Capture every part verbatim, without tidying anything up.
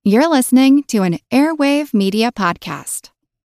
You're listening to an Airwave Media Podcast.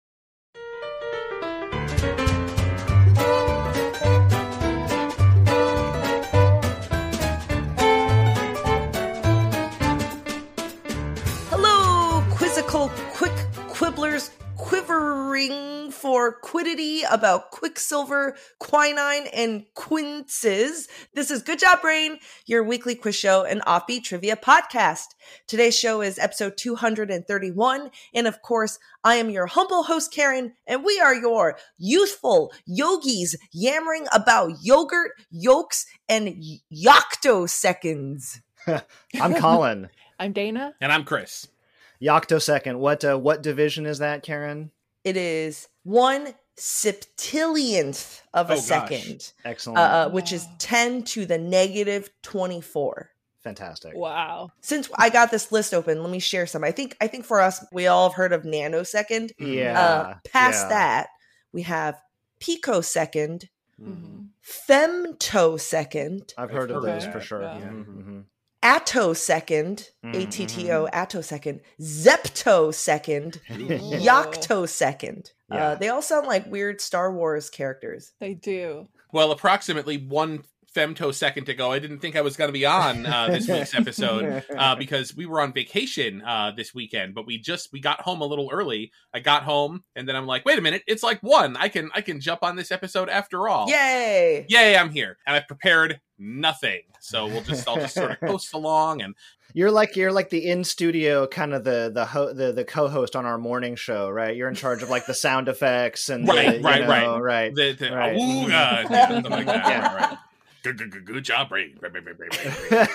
Hello, quizzical quick quibblers quivering for quiddity about Quicksilver, quinine, and quinces. This is Good Job Brain, your weekly quiz show and offbeat trivia podcast. Today's show is episode two hundred thirty-one, and of course, I am your humble host, Karen, and we are your youthful yogis yammering about yogurt, yolks, and yoctoseconds. I'm Colin. I'm Dana. And I'm Chris. Yoctosecond. What uh, what division is that, Karen? It is one septillionth of a Oh, gosh. second. Excellent. Uh, which is ten to the negative twenty-four. Fantastic. Wow. Since I got this list open, let me share some. I think I think for us, we all have heard of nanosecond. Yeah. Uh, past yeah. that, we have picosecond, Mm-hmm. femtosecond, I've heard of Okay. those for sure. Yeah. Yeah. Mhm. attosecond, Mhm, A T T O, attosecond, zeptosecond, yoctosecond. Yeah. Uh, they all sound like weird Star Wars characters. They do. Well, approximately one femtosecond ago, I didn't think I was going to be on uh, this week's episode uh, because we were on vacation uh, this weekend, but we just we got home a little early. I got home and then I'm like, wait a minute, it's like one. I can I can jump on this episode after all. Yay! Yay, I'm here, and I've prepared nothing. So we'll just I'll just sort of coast along and You're like you're like the in studio kind of the the ho- the the co-host on our morning show, right? You're in charge of like the sound effects and Right, the, you right, know, right. right. the, the Right. ooh, uh, yeah, something like that. Yeah. Right. Good, good, good, good job, Ray. Ray, Ray, Ray, Ray,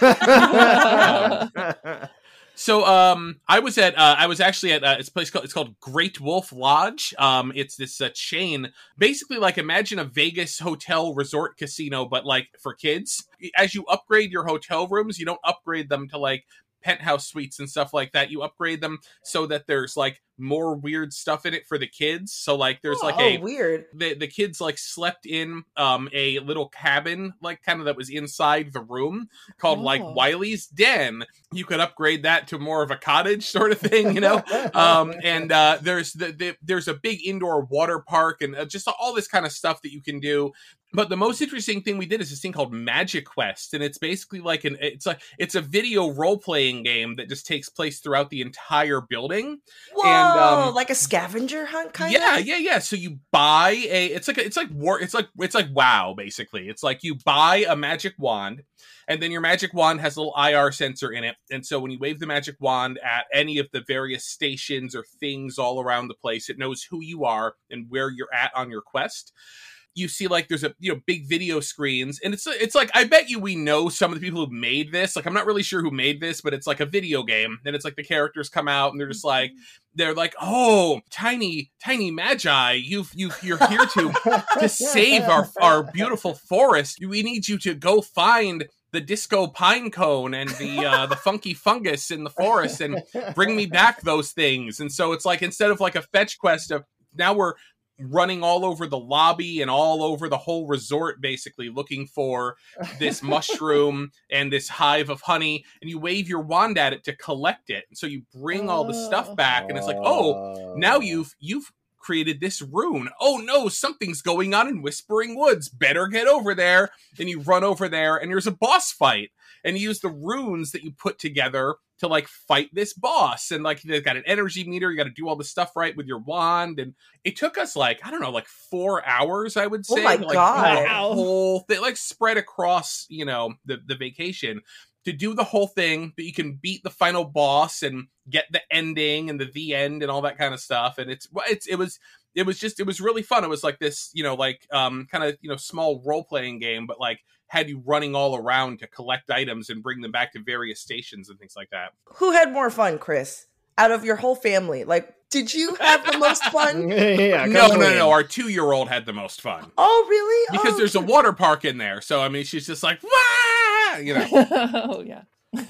Ray, Ray. So, um, I was at, uh, I was actually at, uh, it's a place called, it's called Great Wolf Lodge. Um, it's this uh, chain, basically like imagine a Vegas hotel resort casino, but like for kids. As you upgrade your hotel rooms, you don't upgrade them to like penthouse suites and stuff like that. You upgrade them so that there's like more weird stuff in it for the kids. So like there's like oh, a, weird. the the kids like slept in um a little cabin like kind of that was inside the room called like Oh. Wiley's Den. You could upgrade that to more of a cottage sort of thing, you know. um and uh there's the, the there's a big indoor water park and uh, just all this kind of stuff that you can do. But the most interesting thing we did is this thing called Magic Quest, and it's basically like an it's like it's a video role playing game that just takes place throughout the entire building. Whoa, And, um, like a scavenger hunt kind yeah, of? yeah, yeah. So you buy a it's like a, it's like war it's like it's like WoW basically. It's like you buy a magic wand and then your magic wand has a little I R sensor in it. And so when you wave the magic wand at any of the various stations or things all around the place, it knows who you are and where you're at on your quest. You see like there's a you know big video screens and it's it's like I bet you we know some of the people who made this. Like I'm not really sure who made this, but it's like a video game and it's like the characters come out and they're just like they're like, oh, tiny tiny magi, you've you you're here to to save our our beautiful forest. We need you to go find the disco pine cone and the uh, the funky fungus in the forest and bring me back those things. And so it's like instead of like a fetch quest of now we're running all over the lobby and all over the whole resort basically looking for this mushroom and this hive of honey, and you wave your wand at it to collect it. And so you bring all the stuff back and it's like, oh, now you've you've created this rune. Oh no, something's going on in Whispering Woods. Better get over there. And you run over there and there's a boss fight. And you use the runes that you put together to like fight this boss. And like they've got an energy meter. You got to do all the stuff right with your wand. And it took us like, I don't know, like four hours, I would say. Oh my like, God. The whole thing, like spread across, you know, the, the vacation. To do the whole thing, but you can beat the final boss and get the ending and the the end and all that kind of stuff. And it's it's it was it was just it was really fun. It was like this, you know, like um kind of you know small role playing game, but like had you running all around to collect items and bring them back to various stations and things like that. Who had more fun, Chris? Out of your whole family, like, did you have the most fun? yeah, No, come no, on. no. Our two year old had the most fun Oh, really? because oh, there's a water park in there. So I mean, she's just like, wah! You know. Oh, yeah.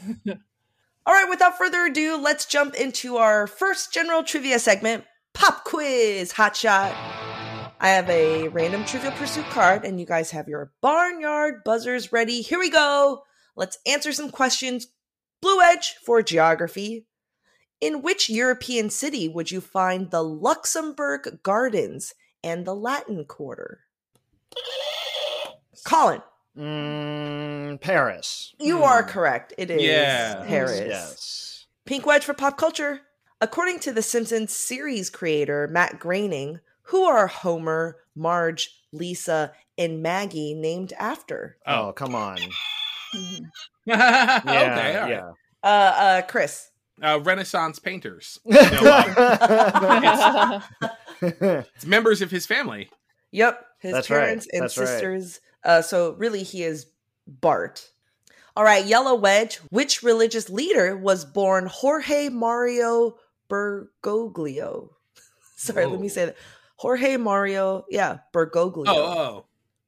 All right, without further ado, let's jump into our first general trivia segment, Pop Quiz Hot Shot. I have a random Trivial Pursuit card, and you guys have your barnyard buzzers ready. Here we go. Let's answer some questions. Blue Edge for geography. In which European city would you find the Luxembourg Gardens and the Latin Quarter? Colin. Mm, Paris. You Hmm. are correct. It is Yeah. Paris. Yes. Pink wedge for pop culture. According to The Simpsons series creator Matt Groening, who are Homer, Marge, Lisa, and Maggie named after? Oh, Oh. come on. Mhm. Yeah, okay, all right. yeah. Uh, uh, Chris. Uh, Renaissance painters. Yeah. It's members of his family. Yep, his That's right, parents and that's right. sisters. Uh, so really, he is Bart. All right, yellow wedge. Which religious leader was born Jorge Mario Bergoglio? Sorry, let me Whoa. say that. Jorge Mario, yeah, Bergoglio. Oh, oh.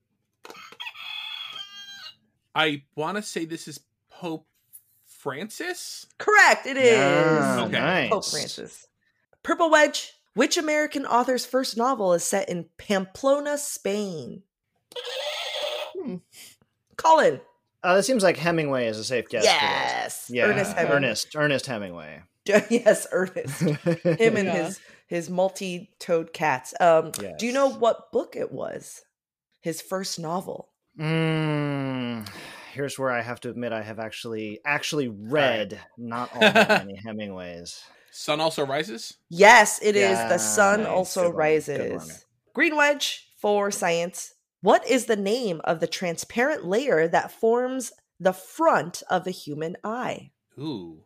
I want to say this is Pope Francis. Correct, it is. Yeah, Okay. nice. Pope Francis. Purple wedge. Which American author's first novel is set in Pamplona, Spain? Hmm. Colin. Uh, it seems like Hemingway is a safe guess. Yes. For this. Yeah, Ernest Hemingway. Ernest, Ernest Hemingway. Yes, Ernest. Him and Yeah. his his multi-toed cats. Um, Yes. Do you know what book it was? His first novel. Mm, here's where I have to admit I have actually actually read not all that many Hemingways. Sun also rises. Yes, it is. Yeah, The Sun nice. Also Good one, good Rises. one. Green wedge for science. What is the name of the transparent layer that forms the front of a human eye? Ooh,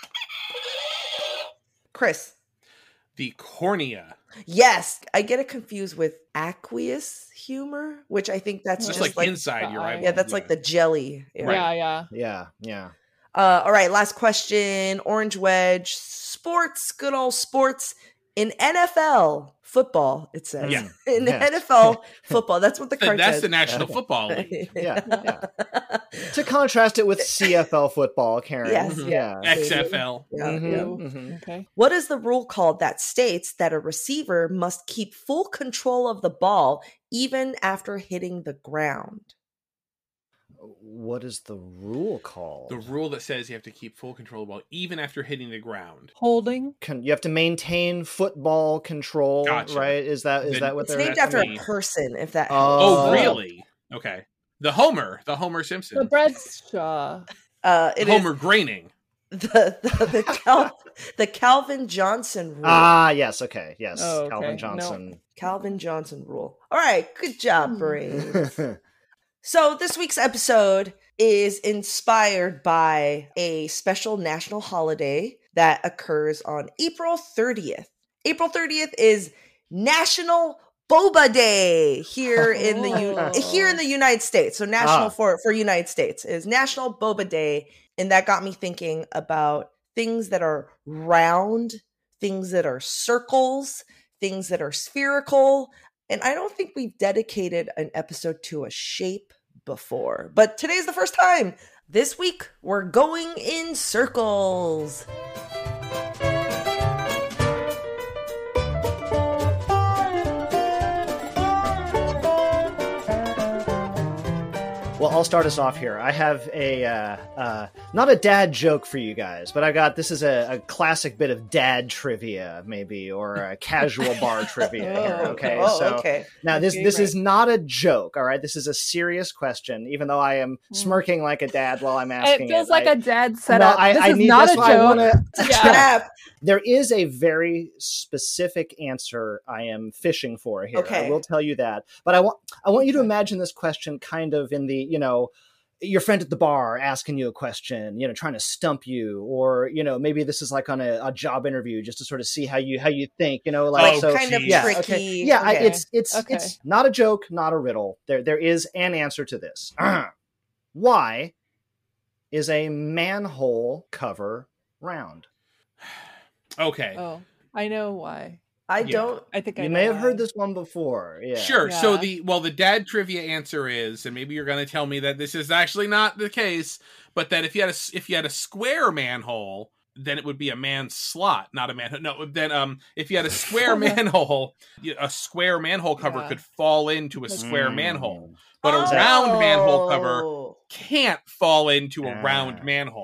Chris. the cornea. Yes, I get it confused with aqueous humor, which I think that's Just, just, like, like, inside the your eye. eyeball. yeah, that's like the jelly. area. Yeah, yeah. Yeah, yeah. Uh, all right, last question. Orange wedge. Sports, good old sports. In N F L football, it says. Yeah. In Yes. N F L football, that's what the Th- card That's says. the National Okay. Football League. Yeah, yeah. To contrast it with C F L football, Karen. Yes, Mhm. yeah. X F L. Yeah, Mhm, yeah. mhm. Okay. What is the rule called that states that a receiver must keep full control of the ball even after hitting the ground? What is the rule called? The rule that says you have to keep full control of the ball even after hitting the ground. Holding. Can, you have to maintain football control, Gotcha. right? Is that is Then- that what It's they're named that's after me. a person, if that Oh. helps. Oh, Oh. really? Okay. The Homer, the Homer The Simpson, Bradshaw. Uh, it is Homer Graining. the the, the, Cal- the Calvin Johnson rule. Ah, yes, okay, yes, Oh, okay. Calvin No. Johnson. Calvin Johnson rule. All right, good job, Brains. So this week's episode is inspired by a special national holiday that occurs on April thirtieth. April thirtieth is National Boba Day here in the U- Oh. here in the United States. So national Ah. for for United States is National Boba Day, and that got me thinking about things that are round, things that are circles, things that are spherical. And I don't think we've dedicated an episode to a shape before, but today's the first time. This week, we're going in circles. Well, I'll start us off here. I have a uh, uh, not a dad joke for you guys, but I got this is a, a classic bit of dad trivia, maybe, or a casual bar trivia. Here, okay, Oh, so okay. now this Okay, this right. is not a joke. All right, this is a serious question. Even though I am smirking like a dad while I'm It asking, feels it, like I- a dad no, setup. I, this I is need not that's a why I joke. wanna- Yeah. Crap. There is a very specific answer I am fishing for here. Okay. I will tell you that. But I want I want you to Okay. imagine this question kind of in the, you know, your friend at the bar asking you a question, you know, trying to stump you, or, you know, maybe this is like on a, a job interview just to sort of see how you how you think, you know, like Oh, so kind of geez. yeah, tricky. okay. Yeah, I, Okay. it's it's Okay. it's not a joke, not a riddle. There there is an answer to this. Why is a manhole cover round? Okay. Oh, I know why. I Yeah. don't. I think I You know may have why. heard this one before. Yeah. Sure. So Yeah. the well, the dad trivia answer is, and maybe you're going to tell me that this is actually not the case, but that if you had a s- if you had a square manhole, then it would be a man slot, not a man. No, then um, if you had a square manhole, you- a square manhole cover Yeah. could fall into a Like- square Mm. manhole, but a Oh. round manhole cover can't fall into a round Ah. manhole.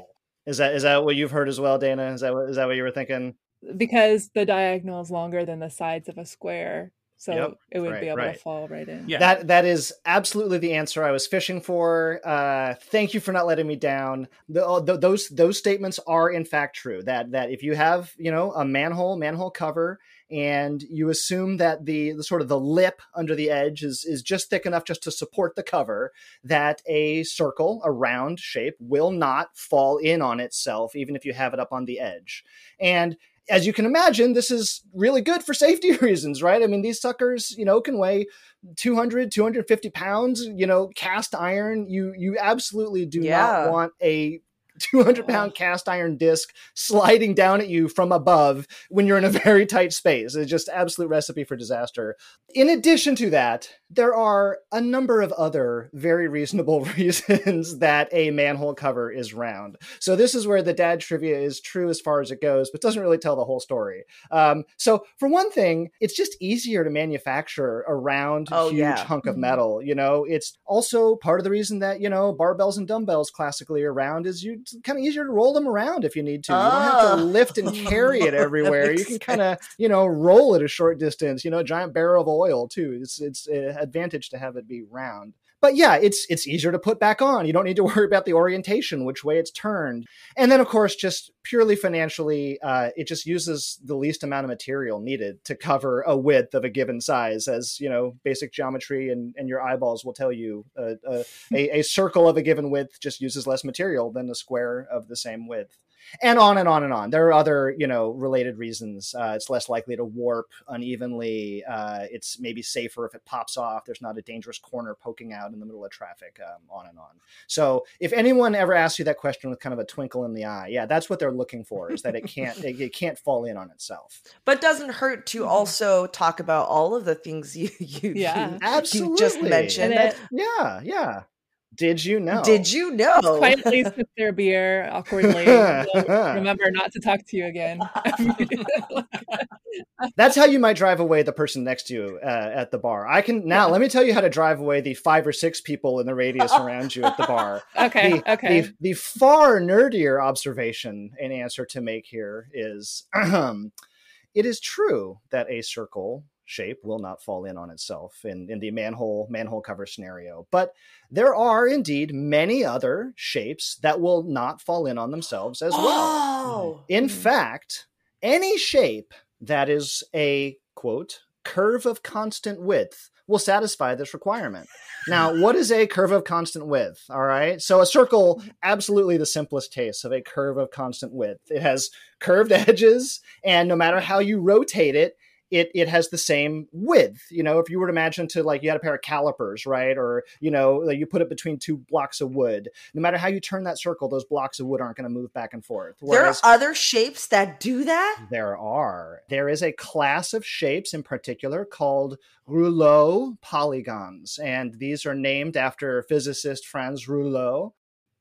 Is that is that what you've heard as well, Dana? Is that what, is that what you were thinking? Because the diagonal is longer than the sides of a square. So Yep. it would Right, be able right. to fall right in. Yeah. That that is absolutely the answer I was fishing for. Uh, thank you for not letting me down. The, the, those those statements are in fact true. That that if you have you know a manhole manhole cover and you assume that the, the sort of the lip under the edge is is just thick enough just to support the cover, that a circle, a round shape, will not fall in on itself even if you have it up on the edge. And as you can imagine, this is really good for safety reasons, right? I mean, these suckers, you know, can weigh two hundred, two hundred fifty pounds, you know, cast iron. You, you absolutely do Yeah. not want a two hundred pound cast iron disc sliding down at you from above when you're in a very tight space. It's just absolute recipe for disaster. In addition to that, there are a number of other very reasonable reasons that a manhole cover is round. So this is where the dad trivia is true as far as it goes, but doesn't really tell the whole story. Um, so for one thing, it's just easier to manufacture a round, Oh, huge yeah. hunk of Mhm. metal. You know, it's also part of the reason that, you know, barbells and dumbbells classically are round is you it's kind of easier to roll them around if you need to. You don't have to Oh. lift and carry it That everywhere. You makes can kind of, you know, roll it a short distance, you know, a giant barrel of oil too. It's, it's an advantage to have it be round. But yeah, it's it's easier to put back on. You don't need to worry about the orientation, which way it's turned. And then, of course, just purely financially, uh, it just uses the least amount of material needed to cover a width of a given size. As, you know, basic geometry and, and your eyeballs will tell you, uh, uh, a, a circle of a given width just uses less material than a square of the same width. And on and on and on. There are other, you know, related reasons. Uh, it's less likely to warp unevenly. Uh, it's maybe safer if it pops off. There's not a dangerous corner poking out in the middle of traffic, um, on and on. So if anyone ever asks you that question with kind of a twinkle in the eye, yeah, that's what they're looking for, is that it can't it, it can't fall in on itself. But doesn't hurt to Mhm. also talk about all of the things you you, Yeah. you, Absolutely. you just mentioned. And That, Yeah, yeah. Did you know? Did you know? Quietly sip their beer awkwardly. They'll remember not to talk to you again. That's how you might drive away the person next to you uh, at the bar. I can now. Let me tell you how to drive away the five or six people in the radius around you at the bar. Okay, The, okay. the, the far nerdier observation and answer to make here is, it is true that a circle shape will not fall in on itself in, in the manhole manhole cover scenario. But there are indeed many other shapes that will not fall in on themselves as well. Oh. In Mhm. fact, any shape that is a, quote, curve of constant width will satisfy this requirement. Now, what is a curve of constant width? All right. So a circle, absolutely the simplest case of a curve of constant width. It has curved edges, and no matter how you rotate it, It, it has the same width. You know, if you were to imagine to like you had a pair of calipers, right? Or, you know, like you put it between two blocks of wood. No matter how you turn that circle, those blocks of wood aren't going to move back and forth. There are Whereas other shapes that do that? there are. There is a class of shapes in particular called rouleau polygons. And these are named after physicist Franz Rouleau.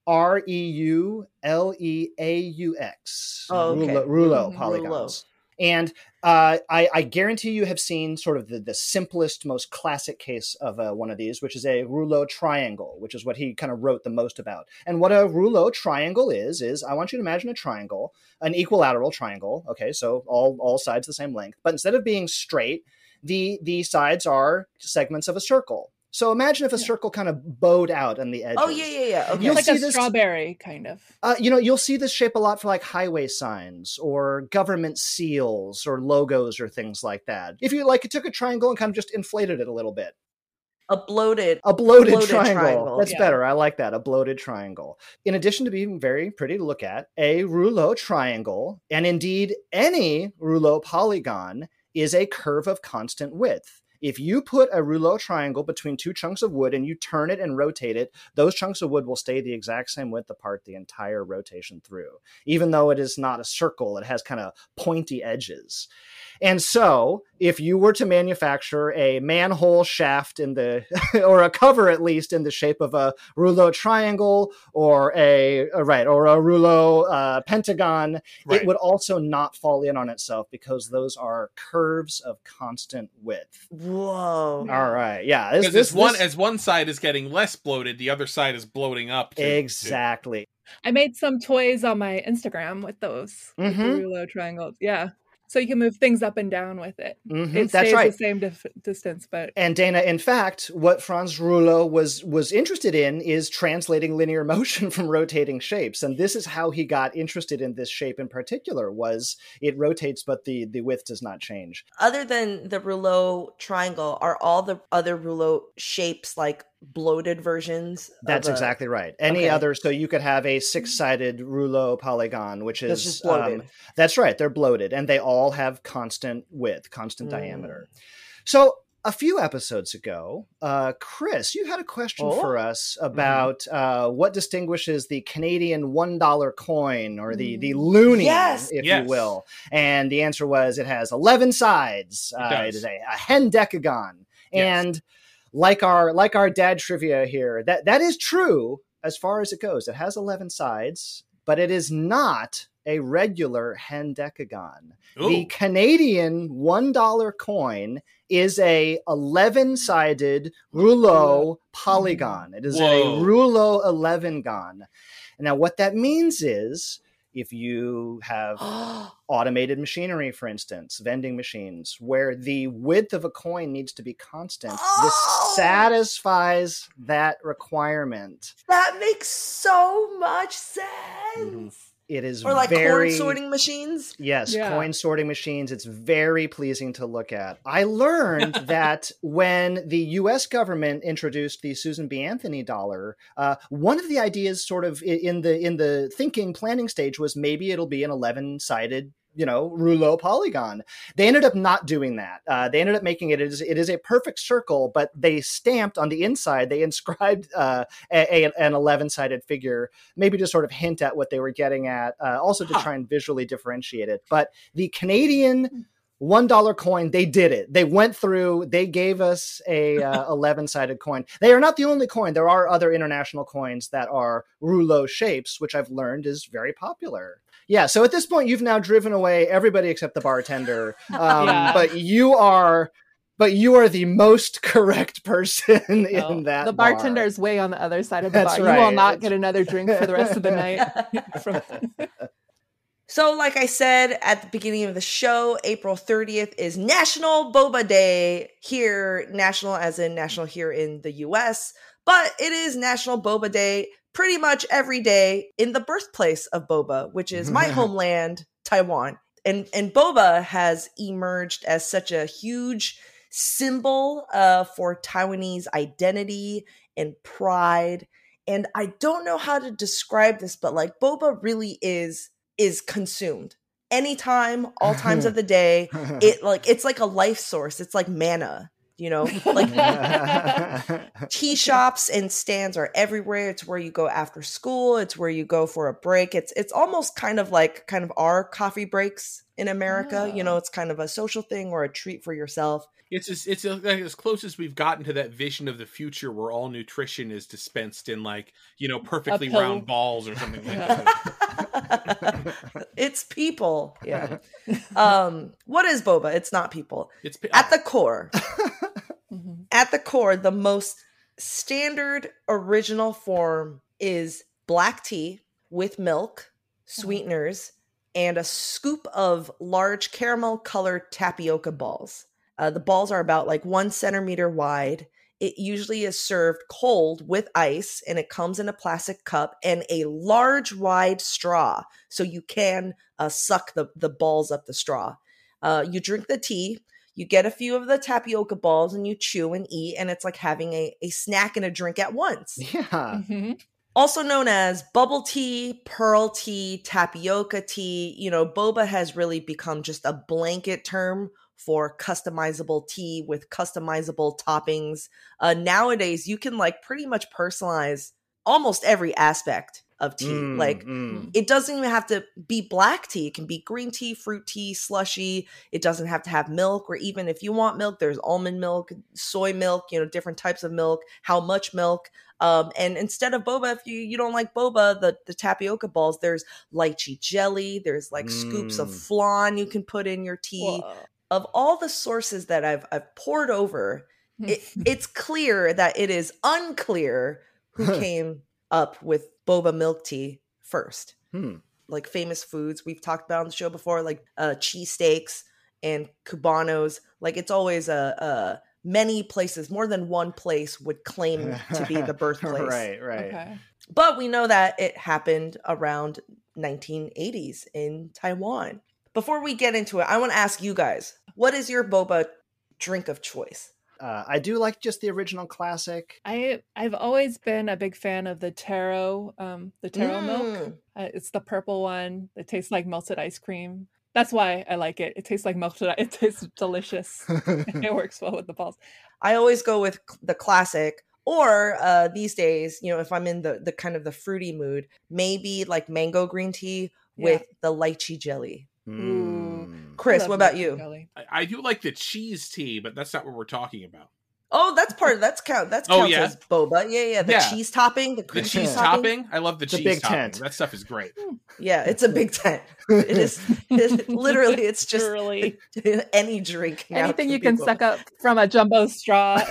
R E U L E A U X. Oh, okay. Rouleau, Rouleau Mhm. polygons. Rouleau. And uh, I, I guarantee you have seen sort of the, the simplest, most classic case of uh, one of these, which is a Rouleau triangle, which is what he kind of wrote the most about. And what a Rouleau triangle is, is I want you to imagine a triangle, an equilateral triangle. Okay, so all, all sides the same length. But instead of being straight, the, the sides are segments of a circle. So imagine if a Yeah. circle kind of bowed out on the edges. Oh, yeah, yeah, yeah. Okay. You'll Like see a this- strawberry, kind of. Uh, you know, you'll see this shape a lot for like highway signs or government seals or logos or things like that. If you like, took a triangle and kind of just inflated it a little bit. A bloated. A bloated, Bloated triangle. triangle. That's Yeah. better. I like that. A bloated triangle. In addition to being very pretty to look at, a Rouleau triangle, and indeed any Rouleau polygon, is a curve of constant width. If you put a Rouleau triangle between two chunks of wood and you turn it and rotate it, those chunks of wood will stay the exact same width apart the entire rotation through. Even though it is not a circle, it has kind of pointy edges. And so if you were to manufacture a manhole shaft in the, or a cover at least in the shape of a rouleau triangle or a, right, or a rouleau uh, pentagon, right. it would also not fall in on itself because those are curves of constant width. Whoa. All right. Yeah. This, Because this, as one, this... as one side is getting less bloated, the other side is bloating up. Too, exactly. Too. I made some toys on my Instagram with those mm-hmm. with the rouleau triangles. Yeah. So you can move things up and down with it. Mm-hmm. It That's stays right. the same dif- distance, but and Dana, in fact, what Franz Rouleau was was interested in is translating linear motion from rotating shapes, and this is how he got interested in this shape in particular. Was it rotates, but the the width does not change. Other than the rouleau triangle, are all the other rouleau shapes like bloated versions? That's a... exactly right. Any okay. other, so you could have a six-sided rouleau polygon, which that's is just bloated. Um, that's right. They're bloated, and they all have constant width, constant Mm. diameter. So a few episodes ago, uh, Chris, you had a question oh. for us about mm-hmm. uh, what distinguishes the Canadian one dollar coin, or the, the loonie, yes. if yes. you will. And the answer was it has eleven sides. It, uh, it is a, a hendecagon. Yes. And like our like our dad trivia here, that, that is true as far as it goes. It has eleven sides, but it is not a regular hendecagon. Ooh. The Canadian one dollar coin is a eleven-sided rouleau polygon. It is Whoa. a rouleau eleven-gon. Now, what that means is if you have automated machinery, for instance, vending machines, where the width of a coin needs to be constant, oh! this satisfies that requirement. That makes so much sense. Mm-hmm. It is or like very, coin sorting machines. Yes, yeah. coin sorting machines. It's very pleasing to look at. I learned that when the U S government introduced the Susan B. Anthony dollar, uh, one of the ideas, sort of in the in the thinking planning stage, was maybe it'll be an eleven-sided, you know, rouleau polygon. They ended up not doing that. Uh, they ended up making it, it is, it is a perfect circle, but they stamped on the inside, they inscribed uh, a, a, an eleven-sided figure, maybe to sort of hint at what they were getting at, uh, also to huh. try and visually differentiate it. But the Canadian one dollar coin, they did it. They went through, they gave us a uh, eleven-sided coin. They are not the only coin. There are other international coins that are rouleau shapes, which I've learned is very popular. Yeah, so at this point, you've now driven away everybody except the bartender. Um, yeah. But you are, but you are the most correct person no, in that. The bar. bartender is way on the other side of the That's bar. Right. You will not That's... get another drink for the rest of the night. From... So, like I said at the beginning of the show, April thirtieth is National Boba Day here. National as in national here in the U S, but it is National Boba Day pretty much every day in the birthplace of boba, which is my homeland, Taiwan. And and boba has emerged as such a huge symbol uh, for Taiwanese identity and pride. And I don't know how to describe this, but like boba really is is consumed anytime, all times of the day. It like it's like a life source. It's like manna. You know, like tea shops and stands are everywhere. It's where you go after school. It's where you go for a break. It's it's almost kind of like kind of our coffee breaks in America. Oh. You know, it's kind of a social thing or a treat for yourself. It's as, it's like as close as we've gotten to that vision of the future where all nutrition is dispensed in like, you know, perfectly round balls or something like yeah. that. It's people. Yeah. Um, what is boba? It's not people. It's pe- At the core. Mm-hmm. At the core, the most standard original form is black tea with milk, sweeteners, and a scoop of large caramel colored tapioca balls. Uh, the balls are about like one centimeter wide. It usually is served cold with ice, and it comes in a plastic cup and a large wide straw, so you can uh, suck the, the balls up the straw. Uh, you drink the tea. You get a few of the tapioca balls and you chew and eat, and it's like having a, a snack and a drink at once. Yeah. Mm-hmm. Also known as bubble tea, pearl tea, tapioca tea, you know, boba has really become just a blanket term for customizable tea with customizable toppings. Uh, nowadays, you can like pretty much personalize almost every aspect of tea. Mm, Like mm. it doesn't even have to be black tea. It can be green tea, fruit tea, slushy. It doesn't have to have milk, or even if you want milk, there's almond milk, soy milk, you know, different types of milk, how much milk. Um, and instead of boba, if you, you don't like boba, the, the tapioca balls, there's lychee jelly, there's like scoops of Mm. flan you can put in your tea. Whoa. Of all the sources that I've I've poured over, it, it's clear that it is unclear who came up with boba milk tea first. Hmm. Like famous foods we've talked about on the show before, like uh, cheesesteaks and Cubanos. Like it's always a, a many places, more than one place would claim to be the birthplace. Right, right. Okay. But we know that it happened around nineteen eighties in Taiwan. Before we get into it, I want to ask you guys, what is your boba drink of choice? Uh, I do like just the original classic. I I've always been a big fan of the taro, um, the taro milk. Mm. Uh, it's the purple one. It tastes like melted ice cream. That's why I like it. It tastes like melted. It tastes delicious. It works well with the balls. I always go with the classic. Or uh, these days, you know, if I'm in the, the kind of the fruity mood, maybe like mango green tea with Yeah. the lychee jelly. Mm. Chris, I love what about melted you? jelly. I, I do like the cheese tea, but that's not what we're talking about. Oh, that's part of that's count. That's Oh, counts yeah? as boba. Yeah, yeah. The Yeah. cheese topping, the The cream cheese topping. topping, I love the It's a cheese big topping. tent. That stuff is great. Yeah, it's a big tent. It is it, literally. It's just Literally. any drink. now Anything you be can boba. suck up from a jumbo straw.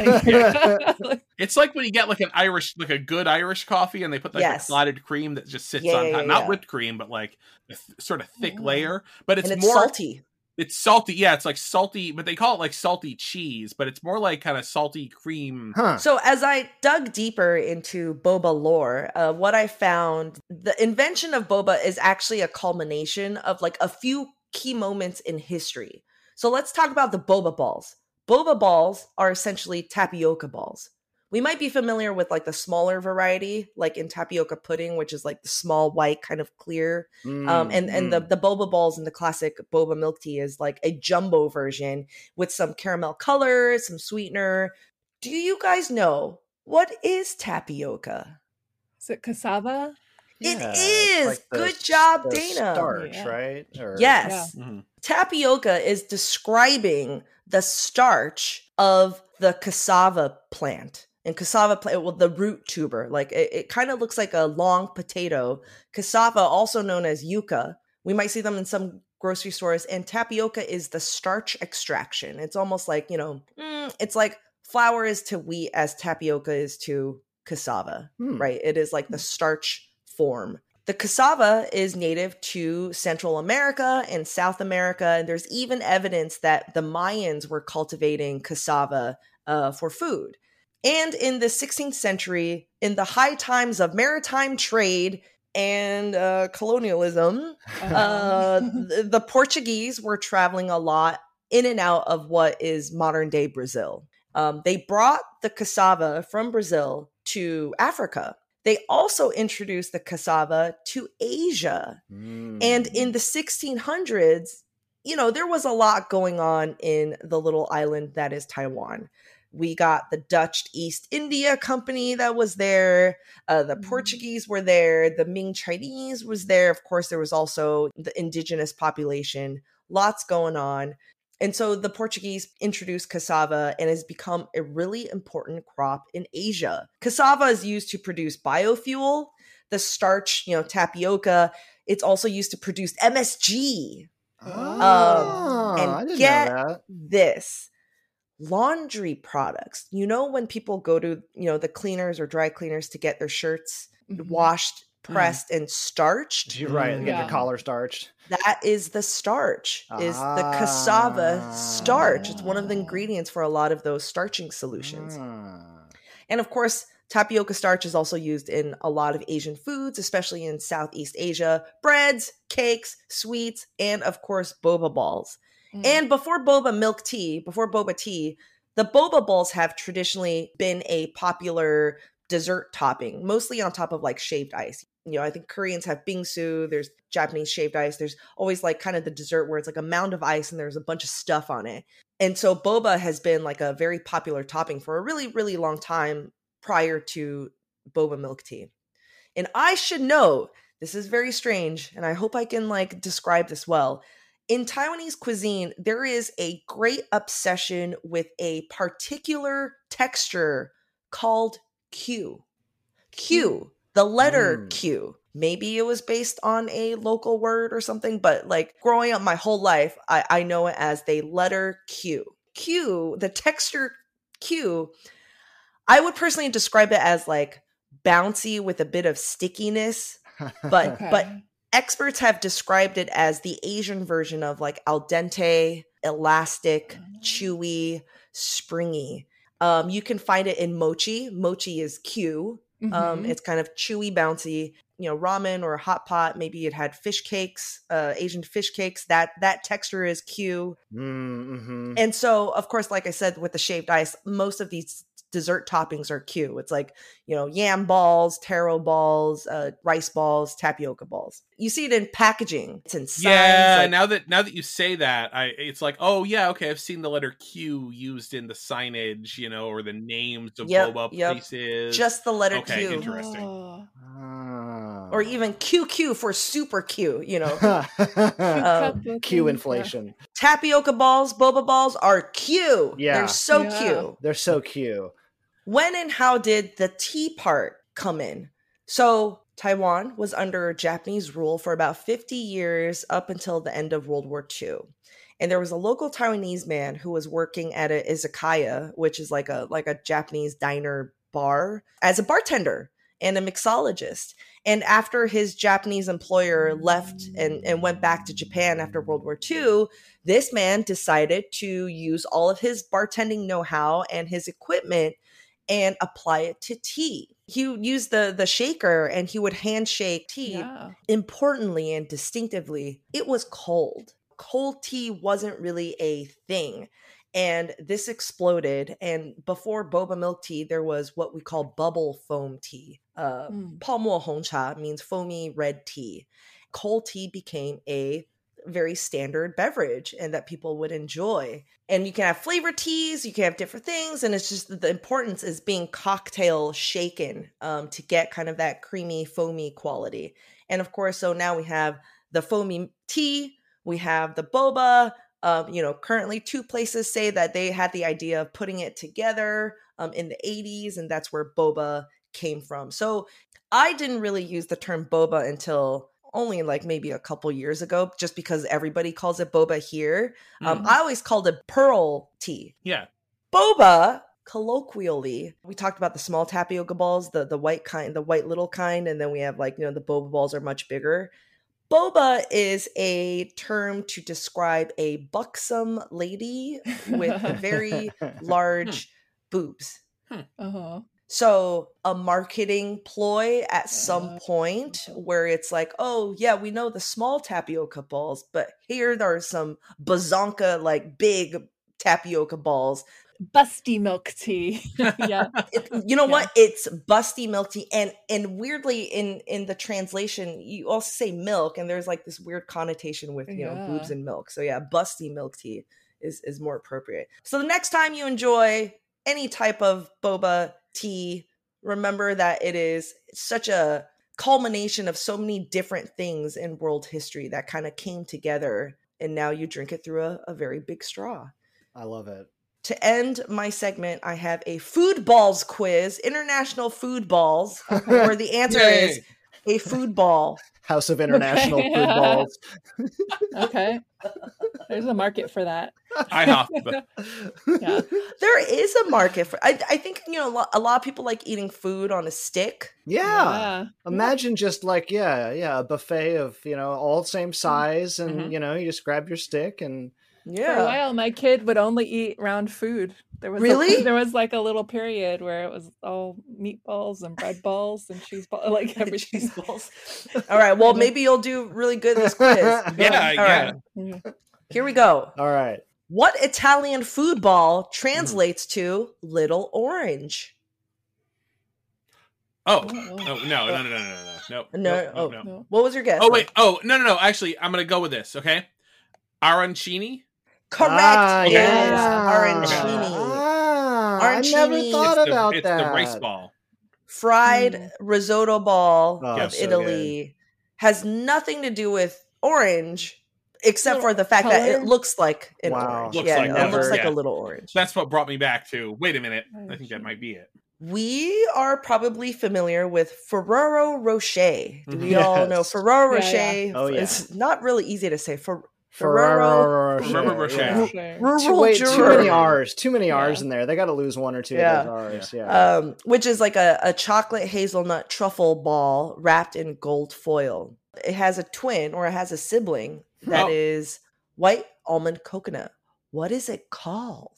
And It's like when you get like an Irish, like a good Irish coffee, and they put like Yes. a clotted cream that just sits Yeah, on yeah, top, yeah, not yeah. whipped cream, but like a th- sort of thick Mm. layer. But it's, and it's more salty. It's salty. Yeah, it's like salty, but they call it like salty cheese, but it's more like kind of salty cream. Huh. So as I dug deeper into boba lore, uh, what I found, the invention of boba is actually a culmination of like a few key moments in history. So let's talk about the boba balls. Boba balls are essentially tapioca balls. We might be familiar with like the smaller variety, like in tapioca pudding, which is like the small white kind of clear. Um, and and the, the boba balls in the classic boba milk tea is like a jumbo version with some caramel color, some sweetener. Do you guys know what is tapioca? is it cassava? It Yeah, it's is. like the- Good job, the Dana. Starch, Yeah. right? Or- Yes. Mhm. Tapioca is describing the starch of the cassava plant. And cassava plant, well, the root tuber, like it, it kind of looks like a long potato. Cassava, also known as yucca, we might see them in some grocery stores. And tapioca is the starch extraction. It's almost like, you know, mm, it's like flour is to wheat as tapioca is to cassava, Hmm. right? It is like the starch form. The cassava is native to Central America and South America. And there's even evidence that the Mayans were cultivating cassava uh, for food. And in the sixteenth century, in the high times of maritime trade and uh, colonialism, uh, the, the Portuguese were traveling a lot in and out of what is modern day Brazil. Um, they brought the cassava from Brazil to Africa. They also introduced the cassava to Asia. Mm. And in the sixteen hundreds, you know, there was a lot going on in the little island that is Taiwan. We got the Dutch East India Company that was there. Uh, the Mhm. Portuguese were there. The Ming Chinese was there. Of course, there was also the indigenous population. Lots going on. And so the Portuguese introduced cassava and has become a really important crop in Asia. Cassava is used to produce biofuel. The starch, you know, tapioca, it's also used to produce M S G. Oh, and I didn't get- know that. This laundry products. You know, when people go to, you know, the cleaners or dry cleaners to get their shirts Mhm. washed, pressed, and starched, You're right. Get Yeah. your collar starched. that is the starch, is the cassava Ah. starch. It's one of the ingredients for a lot of those starching solutions. Ah. And of course, tapioca starch is also used in a lot of Asian foods, especially in Southeast Asia. Breads, cakes, sweets, and of course, boba balls. Mm. And before boba milk tea, before boba tea, the boba balls have traditionally been a popular dessert topping, mostly on top of like shaved ice. You know, I think Koreans have bingsu, there's Japanese shaved ice, there's always like kind of the dessert where it's like a mound of ice and there's a bunch of stuff on it. And so boba has been like a very popular topping for a really, really long time prior to boba milk tea. And I should know, this is very strange, and I hope I can like describe this well. In Taiwanese cuisine, there is a great obsession with a particular texture called Q. Q, the letter Mm. Q. Maybe it was based on a local word or something, but like growing up my whole life, I, I know it as the letter Q. Q, the texture Q, I would personally describe it as like bouncy with a bit of stickiness, but Okay. but experts have described it as the Asian version of like al dente, elastic, chewy, springy. Um, you can find it in mochi. Mochi is Q. Um, Mhm. it's kind of chewy, bouncy. You know, ramen or a hot pot. Maybe it had fish cakes, uh, Asian fish cakes. That that texture is Q. Mm-hmm. And so, of course, like I said, with the shaved ice, most of these dessert toppings are Q. It's like, you know, yam balls, taro balls, uh, rice balls, tapioca balls. You see it in packaging. It's in signs. Yeah, like- now that now that you say that, I it's like, oh yeah, okay, I've seen the letter Q used in the signage, you know, or the names of Yep, boba yep. places. just the letter Okay, Q. interesting. Oh. Ah. Or even Q Q for super Q, you know. Cup Q of- inflation. Tapioca balls, boba balls are Q. Yeah. They're so Yeah. Q. They're so cute. When and how did the tea part come in? So Taiwan was under Japanese rule for about fifty years up until the end of World War Two. And there was a local Taiwanese man who was working at a izakaya, which is like a like a Japanese diner bar, as a bartender and a mixologist. And after his Japanese employer left and, and went back to Japan after World War Two, this man decided to use all of his bartending know-how and his equipment and apply it to tea. He would use the, the shaker and he would handshake tea. Yeah. Importantly and distinctively, it was cold. Cold tea wasn't really a thing. And this exploded. And before boba milk tea, there was what we call bubble foam tea. Uh, Mm. 泡沫红茶 means foamy red tea. Cold tea became a very standard beverage and that people would enjoy. And you can have flavored teas, you can have different things. And it's just that the importance is being cocktail shaken um, to get kind of that creamy, foamy quality. And of course, so now we have the foamy tea, we have the boba. Um, you know, currently two places say that they had the idea of putting it together um, in the eighties, and that's where boba came from. So I didn't really use the term boba until only like maybe a couple years ago, just because everybody calls it boba here. Um, Mm. I always called it pearl tea. Yeah. Boba, colloquially, we talked about the small tapioca balls, the the white kind, the white little kind, and then we have like, you know, the boba balls are much bigger. Boba is a term to describe a buxom lady with very large boobs. Uh-huh. So a marketing ploy at some Uh. point where it's like, oh yeah, we know the small tapioca balls, but here there are some bazonka like big tapioca balls. Busty milk tea. Yeah. It, you know Yeah. what? It's busty milk tea, and and weirdly in in the translation, you also say milk, and there's like this weird connotation with you know Yeah. boobs and milk. So yeah, busty milk tea is is more appropriate. So the next time you enjoy any type of boba tea, remember that it is such a culmination of so many different things in world history that kind of came together, and now you drink it through a, a very big straw. I love it. To end my segment, I have a food balls quiz, international food balls, where the answer Yay. is a food ball. House of International Okay. Food Balls. Okay. There's a market for that. I have, but Yeah. There is a market for. I, I think you know a lot, a lot of people like eating food on a stick. Yeah. Yeah. Imagine just like, yeah, yeah, a buffet of, you know, all same size. And, Mhm. you know, you just grab your stick and For a Yeah, while, my kid would only eat round food. There was Really? a, there was like a little period where it was all meatballs and bread balls and cheese balls, like everything. cheese balls. All right, well maybe you'll do really good in this quiz. yeah, All yeah. right, Yeah. here we go. all right. What Italian food ball translates to little orange? Oh, Oh, oh no, no, no, no, no, no, no, no, No, no, oh. no. No. What was your guess? Oh wait, oh no, no, no. Actually, I'm gonna go with this. Okay, arancini. Correct. Ah, It is yeah. arancini. Ah, I never Arancini. thought It's the, about it's that. the rice ball. fried Mm. risotto ball Oh, of Yes. so Italy has nothing to do with orange, except Little for the fact that it color? looks like an Wow. orange. Looks yeah, like it one, looks like yeah. a little orange. That's what brought me back to. Wait a minute. Oh, I think that shit. might be it. We are probably familiar with Ferrero Rocher. Do we Mhm. all know Yes. Ferrero Yeah, Rocher? yeah. Oh, yeah. It's not really easy to say. Fer- Ferrero Rocher. Ferrero Rocher. Yeah. Sure. Rural Too, wait, too juror. many R's. Too many Yeah. R's in there. They got to lose one or two Yeah. of those R's. Yeah. um, which is like a, a chocolate hazelnut truffle ball wrapped in gold foil. It has a twin or it has a sibling that Oh. is white almond coconut. What is it called?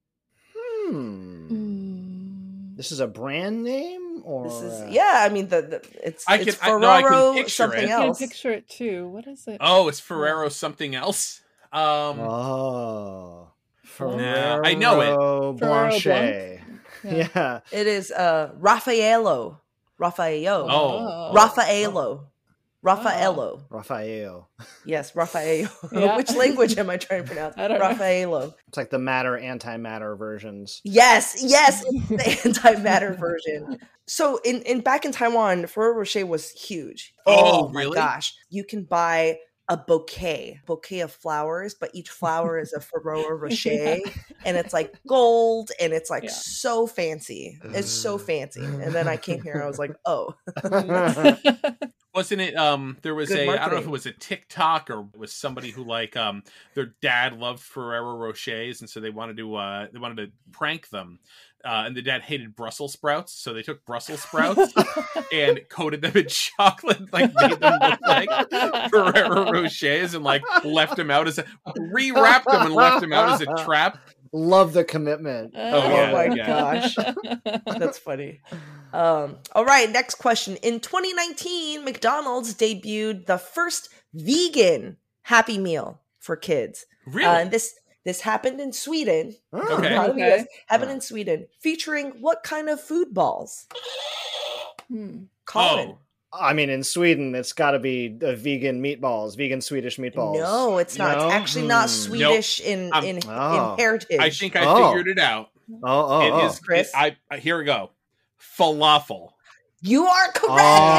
Hmm. Mm. This is a brand name, or This is uh, yeah. I mean the, the it's I it's can- I- no, I can Ferrero picture something it. I can else. picture it too. What is it? Oh, it's Ferrero something else. Um, Oh, Nah, I know it. Ferrero Ferrero Blanchet. Yeah. Yeah. It is uh Raffaello. Raffaello. Oh. Raffaello. Raffaello. Raphael. Yes, Raffaello. Yeah. Which language am I trying to pronounce? I don't know. Raffaello. It's like the matter antimatter versions. Yes, yes, it's the antimatter version. So in, in back in Taiwan, Ferrero Rocher was huge. Oh, my really? gosh. You can buy a bouquet, bouquet of flowers, but each flower is a Ferrero Rocher, and it's like gold, and it's like Yeah. so fancy. It's so fancy. And then I came here, I was like, oh, wasn't it? Um, there was Good a. I don't know if marketing. it was a TikTok or it was somebody who like um their dad loved Ferrero Rochers, and so they wanted to uh they wanted to prank them. Uh, and the dad hated Brussels sprouts, so they took Brussels sprouts and coated them in chocolate, like made them look like Ferrero Rochers, and like left them out as a rewrapped them and left them out as a trap. Love the commitment. Oh, oh yeah, my yeah. gosh. That's funny. Um, all right, next question. In twenty nineteen, McDonald's debuted the first vegan Happy Meal for kids. Really? Uh, and this this happened in Sweden. Oh. Okay. Not in the Okay. U S, happened in Sweden, featuring what kind of food balls? Hmm. Colin. Oh. I mean, in Sweden, it's got to be uh, vegan meatballs, vegan Swedish meatballs. No, it's not. No? It's actually not Hmm. Swedish in Um, in, Oh. in heritage. I think I Oh. figured it out. Oh, oh, It oh. is. Chris? it- I, I here we go. Falafel. you are correct.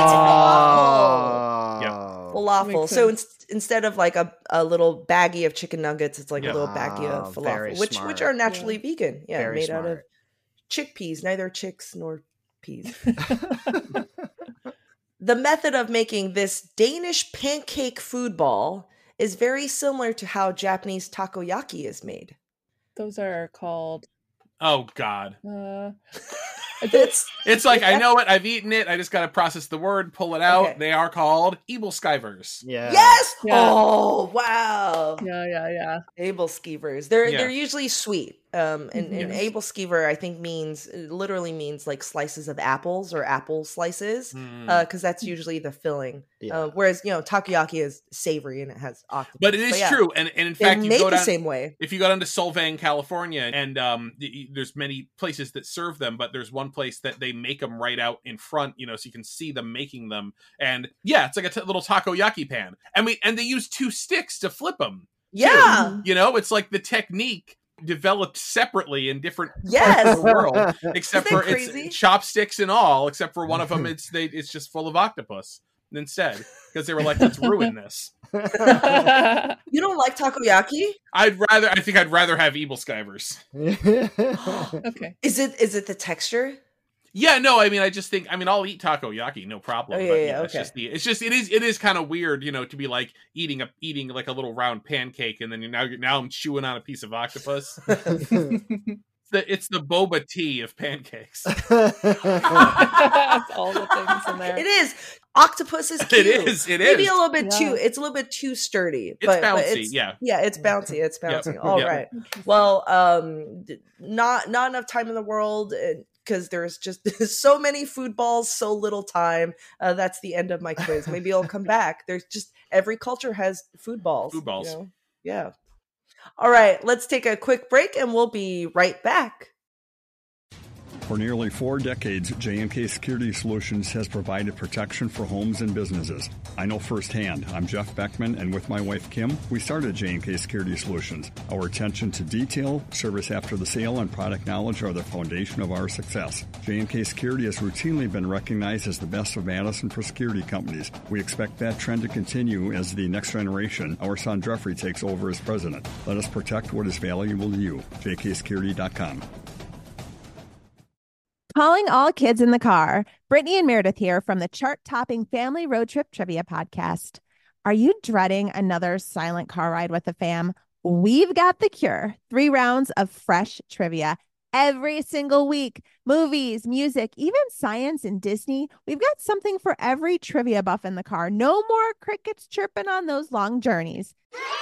Oh. It's Oh. falafel. Makes So sense. in, instead of like a, a little baggie of chicken nuggets, it's like Yeah. a little baggie Ah, of very falafel, which smart. which are naturally vegan. Yeah, Very made out of smart. chickpeas, neither chicks nor peas. The method of making this Danish pancake food ball is very similar to how Japanese takoyaki is made. Those are called. Oh God. Uh, It's It's like I know it. I've eaten it. I just got to process the word, pull it out. Okay. They are called Ebel Skivers. Yeah. yes. Yeah. Oh wow. yeah, yeah, yeah. Able skeevers. They're Yeah. they're usually sweet. Um, and, and Yes. able skeever, I think means it literally means like slices of apples or apple slices, Mm. because that's usually the filling. Yeah. Uh, whereas you know takoyaki is savory and it has octopus. but it is yeah, true, and, and in They're fact, you made go the down. same way. If you go down to Solvang, California, and um, y- y- there's many places that serve them, but there's one place that they make them right out in front, you know, so you can see them making them. And yeah, it's like a t- little takoyaki pan. I mean, and they use two sticks to flip them. Yeah. You know, it's like the technique developed separately in different parts Yes. of the world, except Isn't for that crazy? it's chopsticks and all. Except for one of them, it's they it's just full of octopus instead, because they were like, let's ruin this. You don't like takoyaki? I'd rather. I think I'd rather have Ebel Skivers. Okay. Is it is it the texture? Yeah, no, I mean, I just think, I mean, I'll eat takoyaki, no problem. Oh, yeah, but yeah, yeah, it's okay. just the, it's just, it is, it is kind of weird, you know, to be like eating a, eating like a little round pancake, and then you're now, now I'm chewing on a piece of octopus. It's the, it's the boba tea of pancakes. That's all the things in there. It is. Octopus is cute. It is, it Maybe is. a little bit Yeah. too. It's a little bit too sturdy. It's but, but bouncy, it's, yeah. Yeah, it's bouncy. It's Yep. bouncy. All Yep. right. Well, um, d- not not enough time in the world because there's just so many food balls, so little time. Uh, that's the end of my quiz. Maybe I'll come back. There's just every culture has food balls. Food balls. you know? Yeah. All right. Let's take a quick break, and we'll be right back. For nearly four decades, J and K Security Solutions has provided protection for homes and businesses. I know firsthand. I'm Jeff Beckman, and with my wife Kim, we started J and K Security Solutions. Our attention to detail, service after the sale, and product knowledge are the foundation of our success. J and K Security has routinely been recognized as the best of Madison for security companies. We expect that trend to continue as the next generation, our son Jeffrey, takes over as president. Let us protect what is valuable to you. J K security dot com. Calling all kids in the car. Brittany and Meredith here from the chart-topping Family Road Trip Trivia Podcast. Are you dreading another silent car ride with the fam? We've got the cure. Three rounds of fresh trivia every single week. Movies, music, even science and Disney. We've got something for every trivia buff in the car. No more crickets chirping on those long journeys.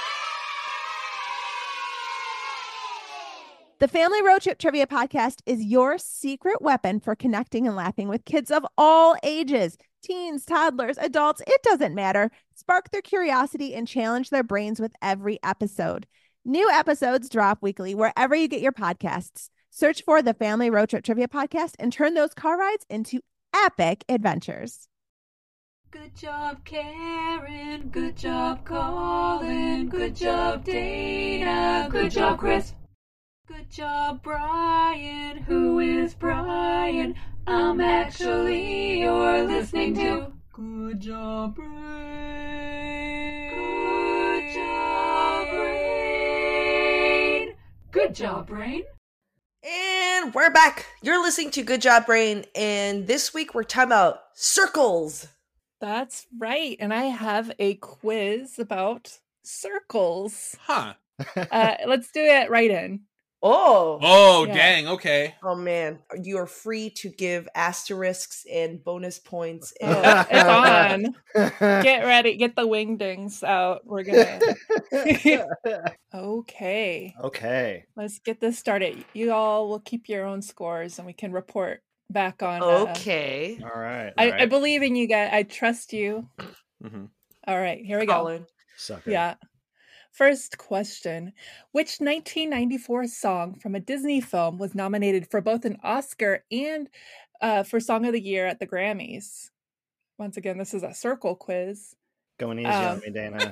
The Family Road Trip Trivia Podcast is your secret weapon for connecting and laughing with kids of all ages. Teens, toddlers, adults, it doesn't matter. Spark their curiosity and challenge their brains with every episode. New episodes drop weekly wherever you get your podcasts. Search for the Family Road Trip Trivia Podcast and turn those car rides into epic adventures. Good job, Karen. Good job, Colin. Good job, Dana. Good job, Chris. Good job, Brian. Who is Brian? I'm actually you're listening to. Good job, Brain. Good job, Brain. Good job, Brain. And we're back. You're listening to Good Job Brain, and this week we're talking about circles. That's right. And I have a quiz about circles. Huh. Uh, let's do it right in. Oh. Oh, Yeah. dang. Okay. Oh, man. You are free to give asterisks and bonus points. Oh, And it's on. Get ready. Get the wingdings out. We're going to. Okay. Okay. Let's get this started. You all will keep your own scores and we can report back on. Uh, okay. All right. I, all right. I believe in you guys. I trust you. Mm-hmm. All right. Here we go. Colin. Sucker. Yeah. First question. Which nineteen ninety-four song from a Disney film was nominated for both an Oscar and uh, for Song of the Year at the Grammys? Once again, this is a circle quiz. Going easy Um, on me, Dana.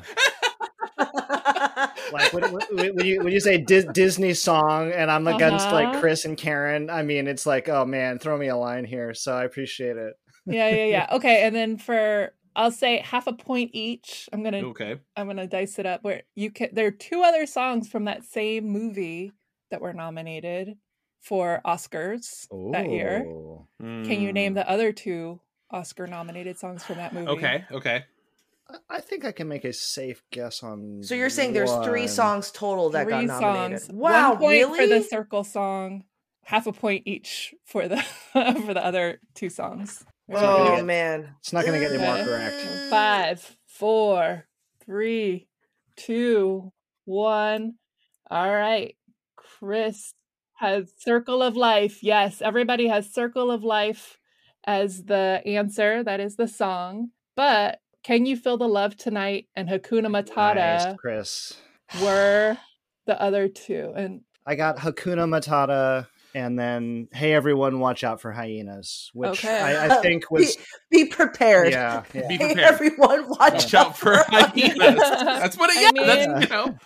Like when, when, when you when you say Dis- Disney song, and I'm against Uh-huh. like Chris and Karen, I mean it's like, oh man, throw me a line here. So I appreciate it. Yeah, yeah, yeah. Okay, and then for I'll say half a point each. I'm gonna Okay. I'm gonna dice it up. Where you can there are two other songs from that same movie that were nominated for Oscars that year. Ooh. Can you name the other two Oscar nominated songs from that movie? Okay. Okay. I- I think I can make a safe guess on. So you're saying there's three one. songs total that Three got nominated. songs. Wow, One point really? for the circle song, half a point each for the for the other two songs. Oh, get- man. It's not going to get any more Okay. correct. Five, four, three, two, one. All right. Chris has Circle of Life. Yes, everybody has Circle of Life as the answer. That is the song. But Can You Feel the Love Tonight and Hakuna Matata Nice, Chris. were the other two. And I got Hakuna Matata, and then Hey Everyone, Watch Out for Hyenas, which Okay. I, I think was Be, be prepared. yeah, yeah. Be Hey, prepared. everyone, watch Watch out for hyenas. That's what it. I Yeah, mean- that's you know.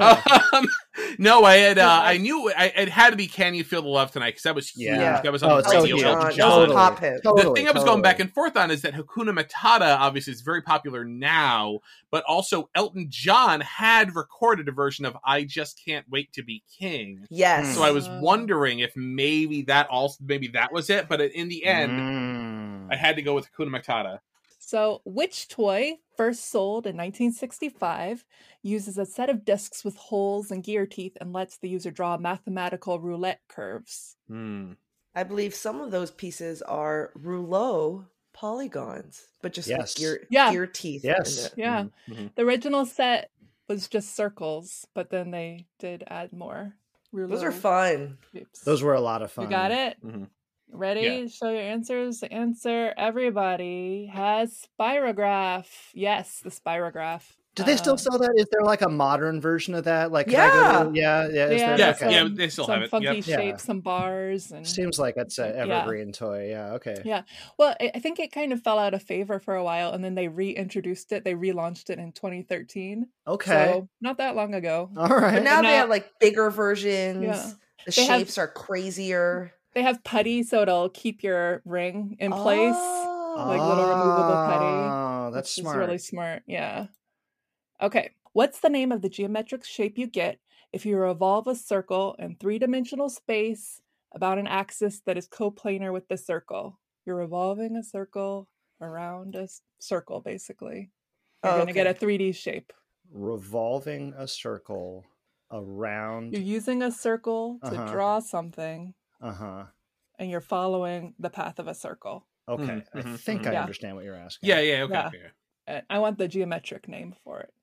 Um, no, I had. Uh, I knew I, it had to be "Can You Feel the Love Tonight" because that was huge. Yeah. That was Oh, on it's the so radio. huge. Elton That was John. a pop hit. Totally, the thing I was going back totally. and forth on is that Hakuna Matata obviously is very popular now, but also Elton John had recorded a version of "I Just Can't Wait to Be King." Yes. So I was Oh. wondering if maybe that also maybe that was it, but in the end, Mm. I had to go with Hakuna Matata. So, which toy, first sold in nineteen sixty-five, uses a set of discs with holes and gear teeth and lets the user draw mathematical roulette curves? Hmm. I believe some of those pieces are rouleau polygons, but just Yes. with gear, Yeah. gear teeth. in Yes. it. Yeah. Mhm. The original set was just circles, but then they did add more rouleau. Those are fun. shapes. Those were a lot of fun. You got it? Mhm. Ready? Yeah. Show your answers. The answer, everybody has spirograph. Yes, the spirograph. Do they still Uh, sell that? Is there like a modern version of that? Like, can I Yeah. go to, yeah, yeah. Is Yeah, there, Yeah, okay. yeah, some, they still some have it. funky Yep. Yeah. shapes, some bars, and Seems like it's an Yeah. evergreen toy. Yeah, okay. yeah. Well, I I think it kind of fell out of favor for a while, and then they reintroduced it. They relaunched it in twenty thirteen. Okay. So not that long ago. All right. But now now- they have like bigger versions. Yeah. The They have- shapes are crazier. They have putty, so it'll keep your ring in place. Oh. like little removable putty, Oh, that's which smart. is really smart. Yeah. Okay. What's the name of the geometric shape you get if you revolve a circle in three-dimensional space about an axis that is coplanar with the circle? You're revolving a circle around a s- circle, basically. You're Oh, going to get a okay. three D shape. Revolving a circle around. You're using a circle to Uh-huh. draw something, Uh huh. and you're following the path of a circle. Okay. Mhm, I mhm, think mhm. I Yeah. understand what you're asking. Yeah, yeah, okay. Yeah. okay. Uh, I want the geometric name for it.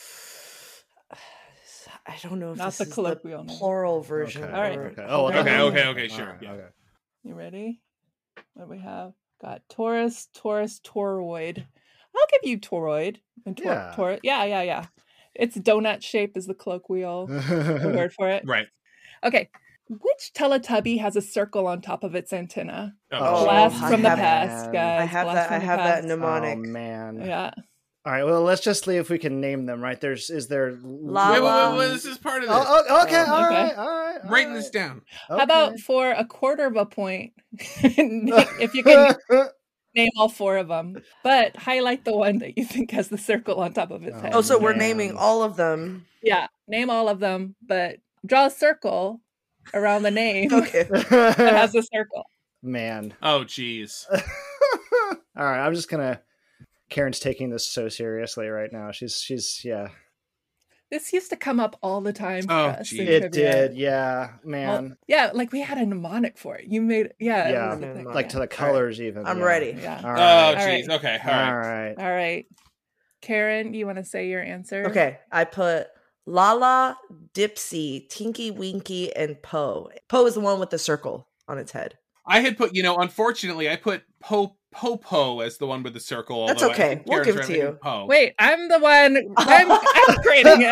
I don't know if Not this the is colloquial the name. plural version. Okay. All right. or- Okay. Oh, Okay, okay. okay, okay, sure, All right, yeah. okay. You ready? What do we have? Got Taurus, Taurus, toroid. I'll give you toroid. And tor- Yeah. tor- yeah, yeah, yeah. It's donut shaped is the colloquial word for it. Right. Okay. Which Teletubby has a circle on top of its antenna? Oh, Blast I from the have- past, man. guys. I have Blast that. from I the have that past. mnemonic. Oh man. Yeah. All right. Well, let's just see if we can name them. Right. There's. Is there? La Wait, wait, la. wait, wait, this is part of this. Oh, oh, okay. Oh, All okay. right. All right. all Writing this right. down. How about Okay. for a quarter of a point, if you can name all four of them, but highlight the one that you think has the circle on top of its Oh, head. Oh, so we're man. naming all of them. Yeah, name all of them, but draw a circle around the name Okay. that has a circle. Man. Oh, jeez. All right. I'm just gonna. Karen's taking this so seriously right now. She's. She's. Yeah. This used to come up all the time. For Oh, us geez. in It trivia. did. Yeah. Well, Man. yeah, like we had a mnemonic for it. You made, yeah, it Yeah. was a thing. Like to the Yeah. colors even. I'm yeah. ready. Yeah. All Oh, right. jeez. right. Okay, all All right. right. All right, Karen, you want to say your answer? Okay. I put Lala, Dipsy, Tinky Winky, and Poe. Poe is the one with the circle on its head. I had put, you know, unfortunately, I put Po Popo as the one with the circle. That's although I okay. think We'll Karen's give it right, to maybe you. Po. Wait, I'm the one. I'm, I'm grading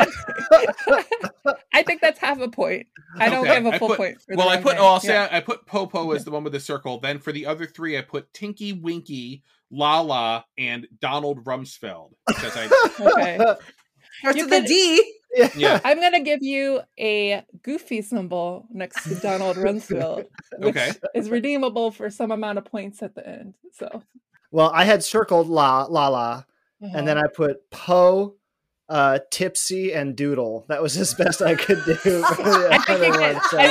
it. I think that's half a point. I don't Okay, give a I full put- point. For the Well, I wrong put. name. Oh, I'll say Yeah. I, I put Popo as the one with the circle. Then for the other three, I put Tinky Winky, Lala, and Donald Rumsfeld because I. Okay. Starts You with a could- D. Yeah. I'm gonna give you a goofy symbol next to Donald Rumsfeld, which Okay. is redeemable for some amount of points at the end. So, Well, I had circled La La La, and then I put Poe, uh, Tipsy, and Doodle. That was as best I could do for the I think other you one. did- So.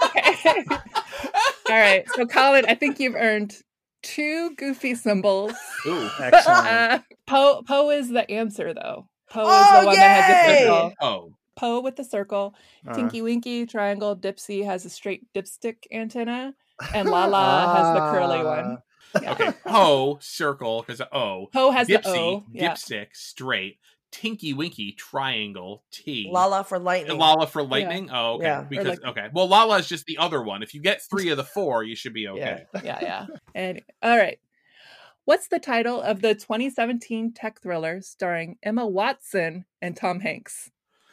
I- all right. So, Colin, I think you've earned two goofy symbols. Ooh. Excellent. Uh, Poe Poe is the answer, though. Poe is Oh, the one that has the yay! circle. Oh. Poe with the circle. Uh, Tinky Winky, triangle, Dipsy has a straight dipstick antenna, and Lala has the curly one. Yeah. Okay. Po circle because O. Poe has Dipsy the O. Yeah. dipstick straight. Tinky Winky triangle T. Lala for lightning. And Lala for lightning. Oh, okay. Yeah. Or Because like- okay. Well, Lala is just the other one. If you get three of the four, you should be okay. Yeah, yeah. And all right. What's the title of the twenty seventeen tech thriller starring Emma Watson and Tom Hanks?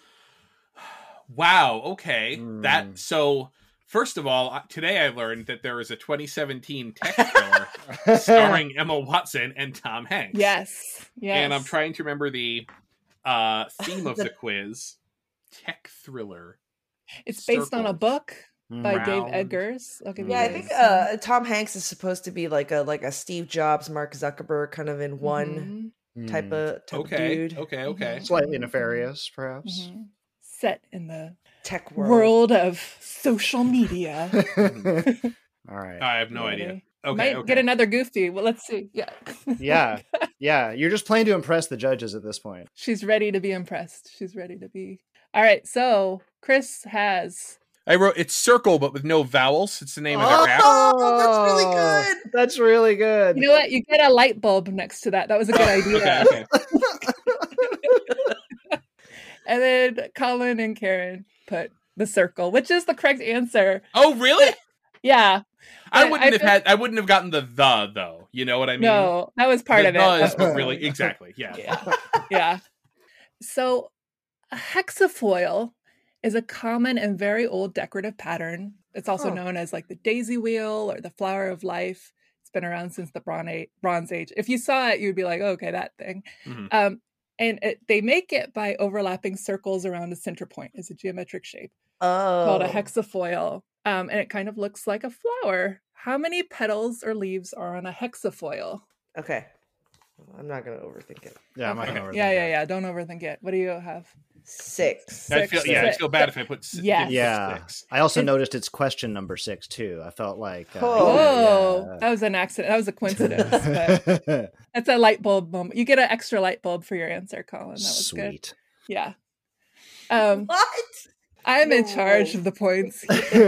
Wow. Okay. Hmm. That so. First of all, I- today I learned that there is a twenty seventeen tech thriller starring Emma Watson and Tom Hanks. Yes. Yes. And I'm trying to remember the uh, theme of the quiz. Tech thriller. It's based on a Circles. book by Dave Round. Eggers. I'll give you Yeah, I guys think some. uh, Tom Hanks is supposed to be like a like a Steve Jobs, Mark Zuckerberg kind of in one Mhm, type Hmm. of type Okay. of dude. Okay. Okay. Mhm. Slightly nefarious, perhaps. mhm. Set in the Tech world. world of social media. All right. I have no Ready? idea. Okay. Might okay. get another goofy. Well, let's see. Yeah. Yeah. Yeah. You're just playing to impress the judges at this point. She's ready to be impressed. She's ready to be. All right. So Chris has. I wrote it's circle, but with no vowels. It's the name of their app. Oh, that's really good. That's really good. You know what? You get a light bulb next to that. That was a good idea. Okay. Okay. And then Colin and Karen put the circle, which is the correct answer. Oh, really? Yeah. I I- wouldn't I have feel- had. I wouldn't have gotten the the though. You know what I mean? No, that was part the of it. the is That- what really exactly. Yeah. yeah. Yeah. So a hexafoil is a common and very old decorative pattern. It's also Huh. known as like the daisy wheel or the flower of life. It's been around since the Bron- A- Bronze Age. If you saw it, you'd be like, okay, that thing. Mhm. Um, and it, they make it by overlapping circles around a center point as a geometric shape Oh. called a hexafoil. Um, and it kind of looks like a flower. How many petals or leaves are on a hexafoil? Okay. I'm not going to overthink it. Yeah, I'm not Okay. gonna overthink yeah, yeah, it. yeah. Don't overthink it. What do you have? Six. I feel, yeah, I Six. feel bad if I put s- Yes. give Yeah. six. I also It's- noticed it's question number six too. I felt like uh, Oh, yeah, that was an accident. That was a coincidence. But yeah. that's a light bulb moment. You get an extra light bulb for your answer, Colin. That was good. Sweet. Yeah. Um, What? I'm in No. charge of the points.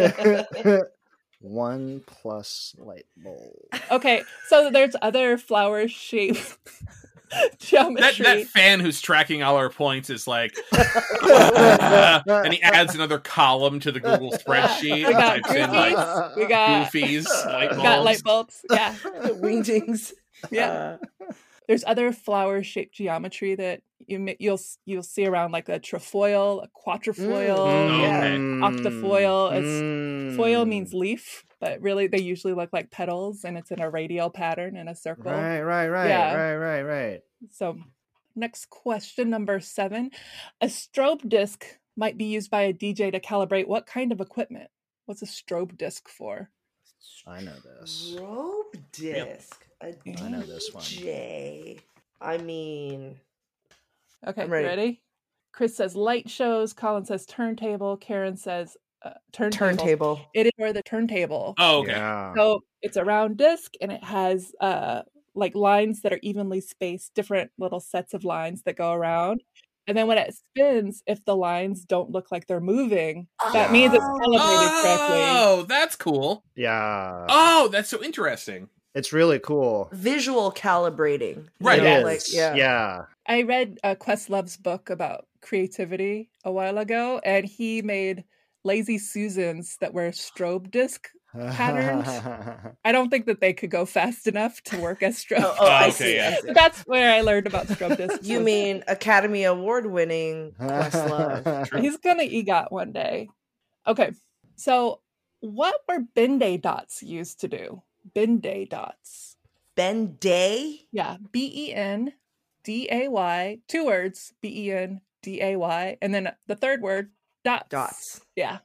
One plus light bulb. Okay, so there's other flower shape That geometry. that fan who's tracking all our points is like, and he adds another column to the Google spreadsheet. We got and types in like goofies. We got goofies, light we bulbs. got light bulbs. Yeah, Wingdings. yeah. There's other flower shaped geometry that you ma- you'll you'll see around, like a trefoil, a quatrefoil, Mm, yeah, okay. octafoil. It's Mm. foil means leaf, but really they usually look like petals, and it's in a radial pattern in a circle. Right, right, right, Yeah. right, right, right. So, next question, number seven. A strobe disc might be used by a D J to calibrate what kind of equipment? What's a strobe disc for? I know this. Rope disc. A I know this one. D J. I mean, Okay, I'm you ready. ready? Chris says light shows. Colin says turntable. Karen says uh, turntable. turntable. It is for the turntable. Oh, okay. Yeah. So it's a round disc, and it has uh like lines that are evenly spaced, different little sets of lines that go around. And then when it spins, if the lines don't look like they're moving, that means it's calibrated correctly. Oh, that's cool. Yeah. Oh, that's so interesting. It's really cool. Visual calibrating. Right. You know, It like, is. yeah. Yeah. I read uh, Questlove's book about creativity a while ago, and he made Lazy Susans that were strobe disc patterns. I don't think that they could go fast enough to work as strobe. Oh, oh, I Okay, see. yeah. I see. So that's where I learned about strobe discs. You was- mean Academy Award winning Questlove? True. he's gonna EGOT one day. Okay, so what were Bende dots used to do? Bende dots. Ben Day? Yeah, B E N D A Y, two words, B E N D A Y, and then the third word, dots. Dots. Yeah.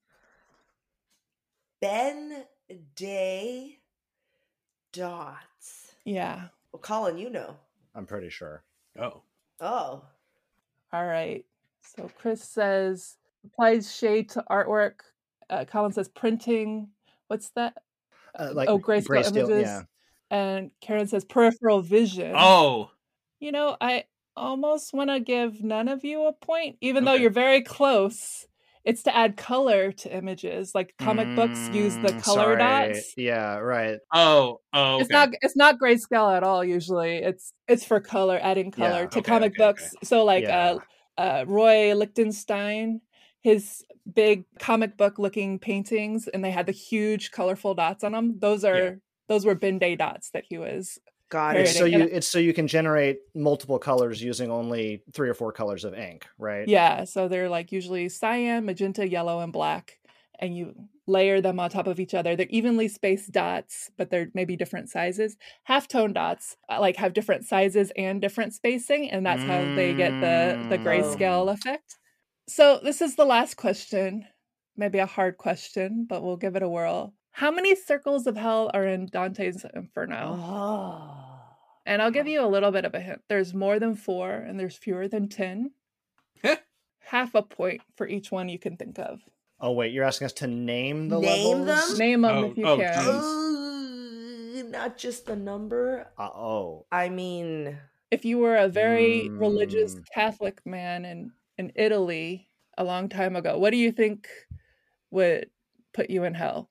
Ben Day dots. Yeah. Well, Colin, you know. I'm pretty sure. Oh. Oh. All right. So Chris says applies shade to artwork. Uh, Colin says printing. What's that? Uh, like oh, grayscale, images. yeah. And Karen says peripheral vision. Oh. You know, I almost want to give none of you a point, even though Okay. you're very close. It's to add color to images. Like comic books use the Mm, color sorry. dots. Yeah, right. Oh. Oh. It's okay. not it's not grayscale at all usually. It's it's for color, adding color Yeah. to Okay, comic okay, books. So like Yeah. uh uh Roy Lichtenstein, his big comic book looking paintings, and they had the huge colorful dots on them. Those are Yeah. those were Bende dots that he was. Got It's it. so Creating. you And- it's so you can generate multiple colors using only three or four colors of ink, right? Yeah, so they're like usually cyan, magenta, yellow, and black, and you layer them on top of each other. They're evenly spaced dots, but they're maybe different sizes. Halftone dots uh, like have different sizes and different spacing, and that's how they get the the Mm. grayscale effect. So this is the last question, maybe a hard question, but we'll give it a whirl. How many circles of hell are in Dante's Inferno? Oh. And I'll give you a little bit of a hint. There's more than four, and there's fewer than ten. Heh. Half a point for each one you can think of. Oh wait, you're asking us to name the Name levels? them? Name them Oh, if you oh, can. geez. Uh, not just the number. Uh, oh. I mean, If you were a very religious Mm. Catholic man in, in Italy a long time ago, what do you think would put you in hell?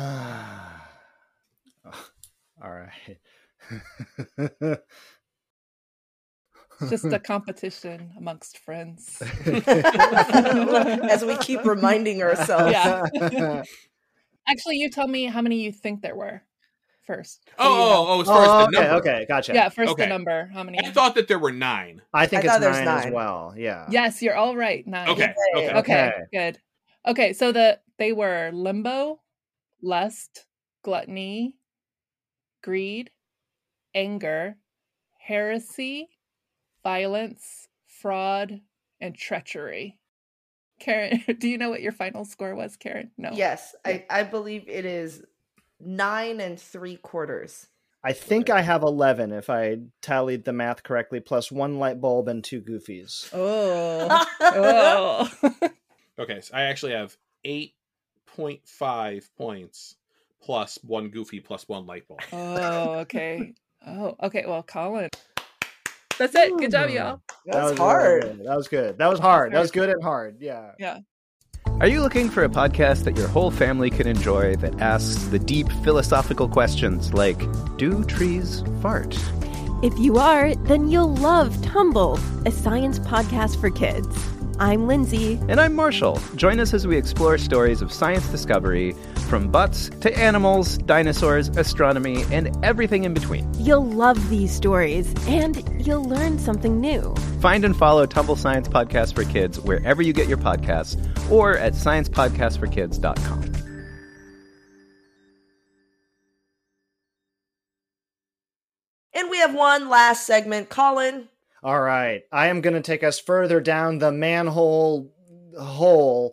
All right. It's just a competition amongst friends. as we keep reminding ourselves. Yeah. Actually, you tell me how many you think there were first. So Oh, you know. oh, oh, as far Oh, as the okay, number. okay, gotcha. Yeah, first Okay. the number. How many? I thought that there were nine. I think I it's thought there's nine, as nine. well. Yeah. Yes, you're all right. Nine. Okay, okay. Okay. Okay, good. Okay, so the they were limbo, lust, gluttony, greed, anger, heresy, violence, fraud, and treachery. Karen, do you know what your final score was, Karen? No. Yes, I, I believe it is nine and three quarters. I think I have eleven if I tallied the math correctly, plus one light bulb and two goofies. Oh. Oh. Okay, so I actually have eight point five points plus one goofy plus one light bulb. Oh, okay. Oh, okay. Well, Colin. That's it. Good job, y'all. That That's was hard. really good. That was good. That was hard. That was good and hard. Yeah. Yeah. Are you looking for a podcast that your whole family can enjoy that asks the deep philosophical questions like, do trees fart? If you are, then you'll love Tumble, a science podcast for kids. I'm Lindsay. And I'm Marshall. Join us as we explore stories of science discovery, from butts to animals, dinosaurs, astronomy, and everything in between. You'll love these stories, and you'll learn something new. Find and follow Tumble Science Podcast for Kids wherever you get your podcasts, or at science podcast for kids dot com. And we have one last segment. Colin. All right. I am going to take us further down the manhole hole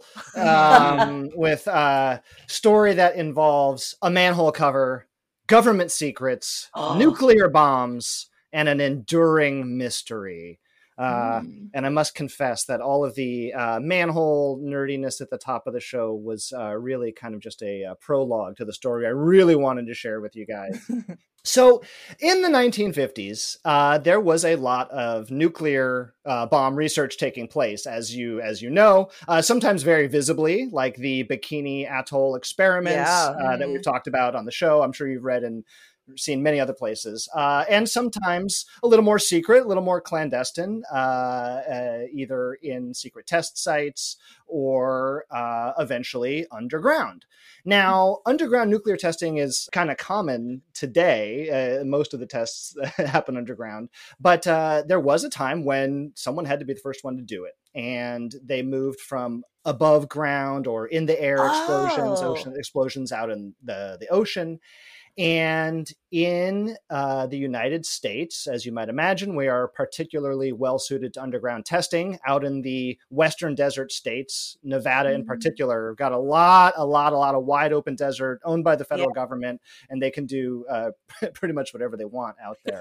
um, with a story that involves a manhole cover, government secrets, Oh. nuclear bombs, and an enduring mystery. Uh, Mm. And I must confess that all of the uh, manhole nerdiness at the top of the show was uh, really kind of just a, a prologue to the story I really wanted to share with you guys. So in the nineteen fifties, uh, there was a lot of nuclear uh, bomb research taking place, as you as you know, uh, sometimes very visibly, like the Bikini Atoll experiments Yeah. uh, that we've talked about on the show. I'm sure you've read and seen many other places, uh, and sometimes a little more secret, a little more clandestine, uh, uh, either in secret test sites or uh, eventually underground. Now, underground nuclear testing is kind of common today. Uh, most of the tests happen underground, but uh, there was a time when someone had to be the first one to do it. And they moved from above ground or in the air explosions, Oh. ocean explosions out in the, the ocean. And in uh, the United States, as you might imagine, we are particularly well suited to underground testing. Out in the western desert states, Nevada in particular, got a lot, a lot, a lot of wide open desert owned by the federal government, and they can do uh, pretty much whatever they want out there.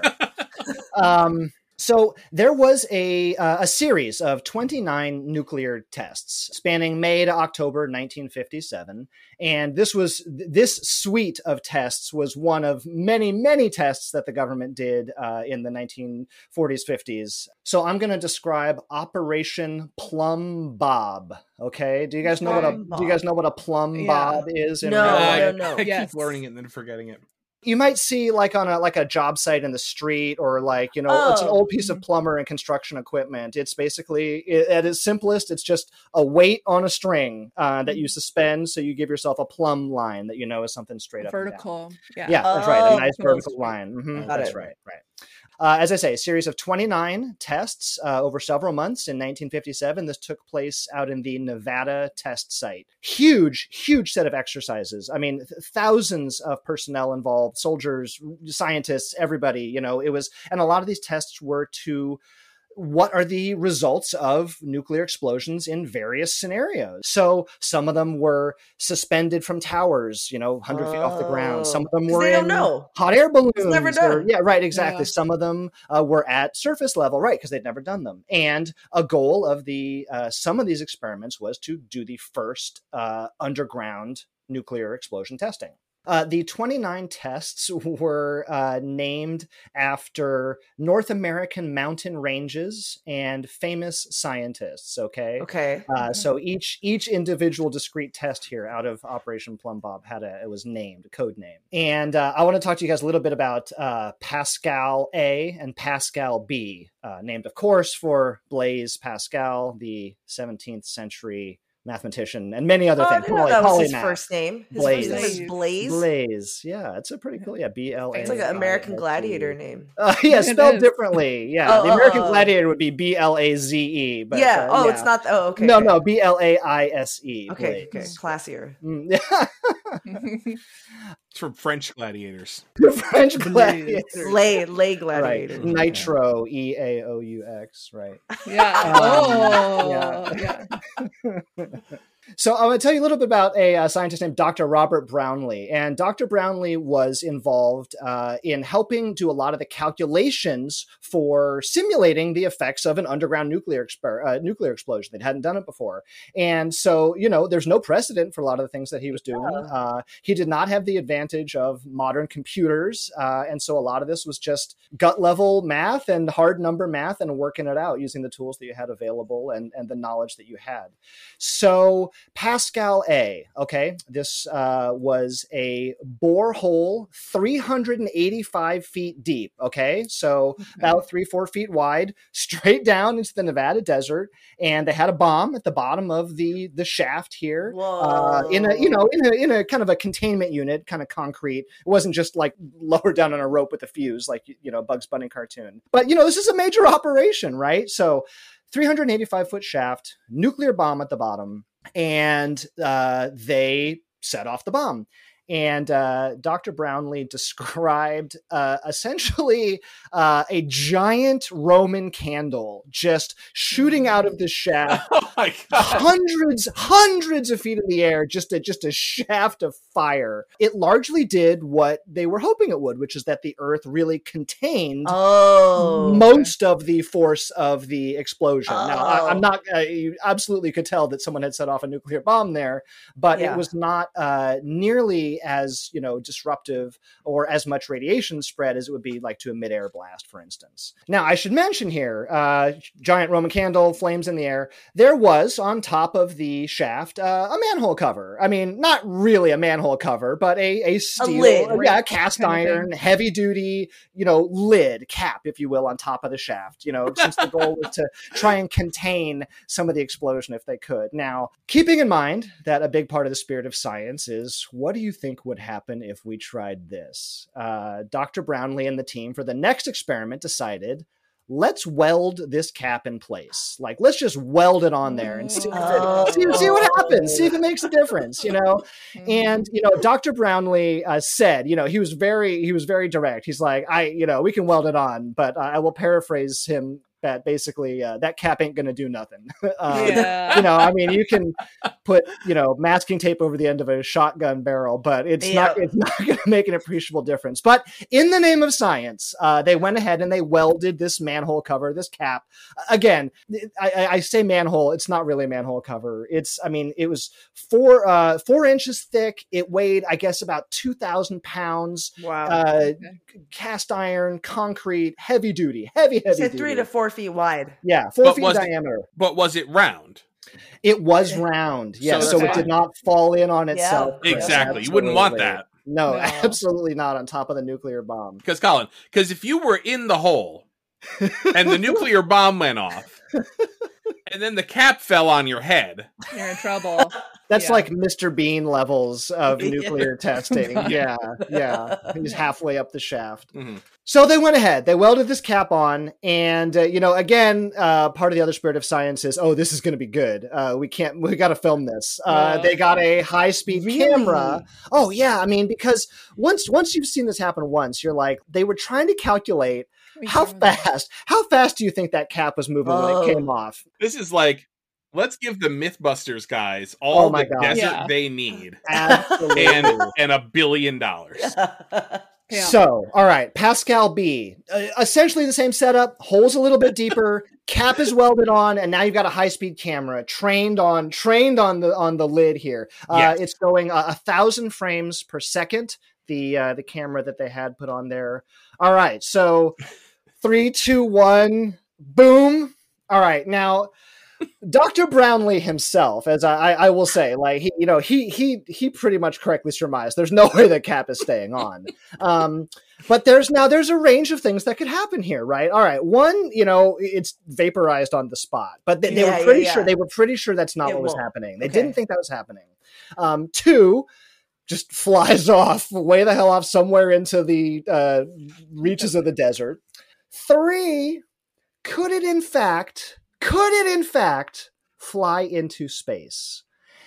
um, So there was a uh, a series of twenty-nine nuclear tests spanning May to October nineteen fifty-seven, and this was this suite of tests was one of many many tests that the government did uh, in the nineteen forties fifties. So I'm going to describe Operation Plum Bob. Okay, do you guys know what a do you guys know what a plum Yeah. bob is? In No, real Uh, life? no, no. I Yes. keep learning it and then forgetting it. You might see like on a like a job site in the street, or like, you know, it's an Oh. old piece of plumber and construction equipment. It's basically i- at its simplest, it's just a weight on a string uh, that you suspend. So you give yourself a plumb line that you know is something straight up and down. Vertical. Yeah. Yeah, that's right. Oh, A nice vertical vertical straight. line. Mhm, Got that's it. right. Right. Uh, as I say, a series of twenty-nine tests uh, over several months in nineteen fifty-seven. This took place out in the Nevada test site. Huge, huge set of exercises. I mean, th- thousands of personnel involved, soldiers, scientists, everybody, you know, it was, and a lot of these tests were to what are the results of nuclear explosions in various scenarios. So some of them were suspended from towers, you know, one hundred feet off the ground. Some of them 'Cause were they don't in know. hot air balloons. never or- done. yeah, right, exactly. Yeah. Some of them uh, were at surface level, right, because they'd never done them. And a goal of the uh, some of these experiments was to do the first uh, underground nuclear explosion testing. Uh, the twenty-nine tests were uh, named after North American mountain ranges and famous scientists. Okay. Okay. Uh, so each each individual discrete test here out of Operation Plum Bob had a it was named a code name, and uh, I want to talk to you guys a little bit about uh, Pascal A and Pascal B, uh, named of course for Blaise Pascal, the seventeenth century mathematician, and many other Oh, I things. didn't know Poly- that was his polymath. first name. His Blaze. first name is Blaze. Blaze. Yeah, it's a pretty cool. Yeah, B L A. It's like an American Gladiator name. Uh, yeah, It spelled is. differently. Yeah, Oh, the oh, American oh. Gladiator would be B L A Z E. But yeah. uh, Oh, yeah. it's not. Oh, okay. No, okay. no, B L A I S E. Okay, Blaze. okay, classier. Mm, yeah. It's from French gladiators. The French Gladiator. Lay, lay Right. gladiator. Nitro, E A O U X, right. Yeah. Um, Oh, yeah. yeah. So I'm going to tell you a little bit about a, uh scientist named Doctor Robert Brownlee. And Doctor Brownlee was involved uh, in helping do a lot of the calculations for simulating the effects of an underground nuclear exper- uh, nuclear explosion. They hadn't done it before. And so, you know, there's no precedent for a lot of the things that he was doing. Yeah. Uh, he did not have the advantage of modern computers. Uh, and so a lot of this was just gut level math and hard number math and working it out using the tools that you had available and, and the knowledge that you had. So Pascal A, okay, this uh, was a borehole three hundred eighty-five feet deep, okay, so Okay. about three, four feet wide, straight down into the Nevada desert, and they had a bomb at the bottom of the the shaft here, uh, in a you know in a in a kind of a containment unit, kind of concrete. It wasn't just like lowered down on a rope with a fuse, like you know Bugs Bunny cartoon. But you know this is a major operation, right? So three hundred eighty-five foot shaft, nuclear bomb at the bottom. And uh, they set off the bomb. And uh, Doctor Brownlee described uh, essentially uh, a giant Roman candle just shooting out of the shaft, Oh my god! hundreds, hundreds of feet in the air, just a just a shaft of fire. It largely did what they were hoping it would, which is that the Earth really contained Oh, most of the force of the explosion. Now, I, Oh. I'm not, uh, you absolutely could tell that someone had set off a nuclear bomb there, but Yeah. it was not uh, nearly as, you know, disruptive or as much radiation spread as it would be like to a mid-air blast, for instance. Now, I should mention here, uh, giant Roman candle, flames in the air. There was on top of the shaft uh, a manhole cover. I mean, not really a manhole cover, but a, a steel, lid, yeah, right? cast Kind of iron, heavy duty, you know, lid, cap, if you will, on top of the shaft, you know, since the goal was to try and contain some of the explosion if they could. Now, keeping in mind that a big part of the spirit of science is, what do you think would happen if we tried this? Uh, Doctor Brownlee and the team for the next experiment decided, let's weld this cap in place. Like, let's just weld it on there and see, if it, see, see what happens. See if it makes a difference, you know? And, you know, Doctor Brownlee uh, said, you know, he was very, he was very direct. He's like, I, you know, we can weld it on, but uh, I will paraphrase him that basically uh, that cap ain't going to do nothing. um, Yeah. You know, I mean, you can put, you know, masking tape over the end of a shotgun barrel, but it's not, Yeah. it's not going to make an appreciable difference. But in the name of science, uh, they went ahead and they welded this manhole cover, this cap. Again, I, I- I say manhole, it's not really a manhole cover. It's, I mean, it was four, uh, four inches thick. It weighed, I guess, about two thousand pounds. wow. Uh, cast iron, concrete, heavy duty, heavy, You heavy said duty. three to four feet wide. Yeah, four But feet was it- diameter. But was it round? It was round, yeah. So So, that's it did fine. not fall in on itself. Yeah. Chris, Exactly. You wouldn't want absolutely. that. No, No. absolutely not on top of the nuclear bomb. Because Colin, because if you were in the hole and the nuclear bomb went off, and then the cap fell on your head, You're in trouble. That's Yeah. like Mister Bean levels of Yeah. nuclear testing. Yeah, yeah. He's halfway up the shaft. Mhm. So they went ahead. They welded this cap on, and uh, you know, again, uh, part of the other spirit of science is, oh, this is going to be good. Uh, we can't. We got to film this. Uh, Oh. They got a high speed Really? camera. Oh yeah, I mean, because once once you've seen this happen once, you're like, they were trying to calculate how fast. How fast do you think that cap was moving when Oh. it came off? this is like, let's give the Mythbusters guys all Oh my the God. desert Yeah. they need Absolutely. and and a billion dollars. Yeah. So, all right, Pascal B, uh, essentially the same setup, holes a little bit deeper, cap is welded on, and now you've got a high-speed camera trained on trained on the on the lid here. Uh, Yes. It's going a, a thousand frames per second. The uh, the camera that they had put on there. All right, so three, two, one, boom. All right, now Doctor Brownlee himself, as I, I will say, like he, you know, he he he pretty much correctly surmised there's no way that Cap is staying on. Um, but there's now there's a range of things that could happen here, right? All right, one, you know, it's vaporized on the spot, but they, they Yeah, were pretty yeah, yeah. sure they were pretty sure that's not It what was won't. happening. They Okay. didn't think that was happening. Um, two, just flies off way the hell off somewhere into the uh, reaches of the desert. Three, could it in fact, could it in fact fly into space?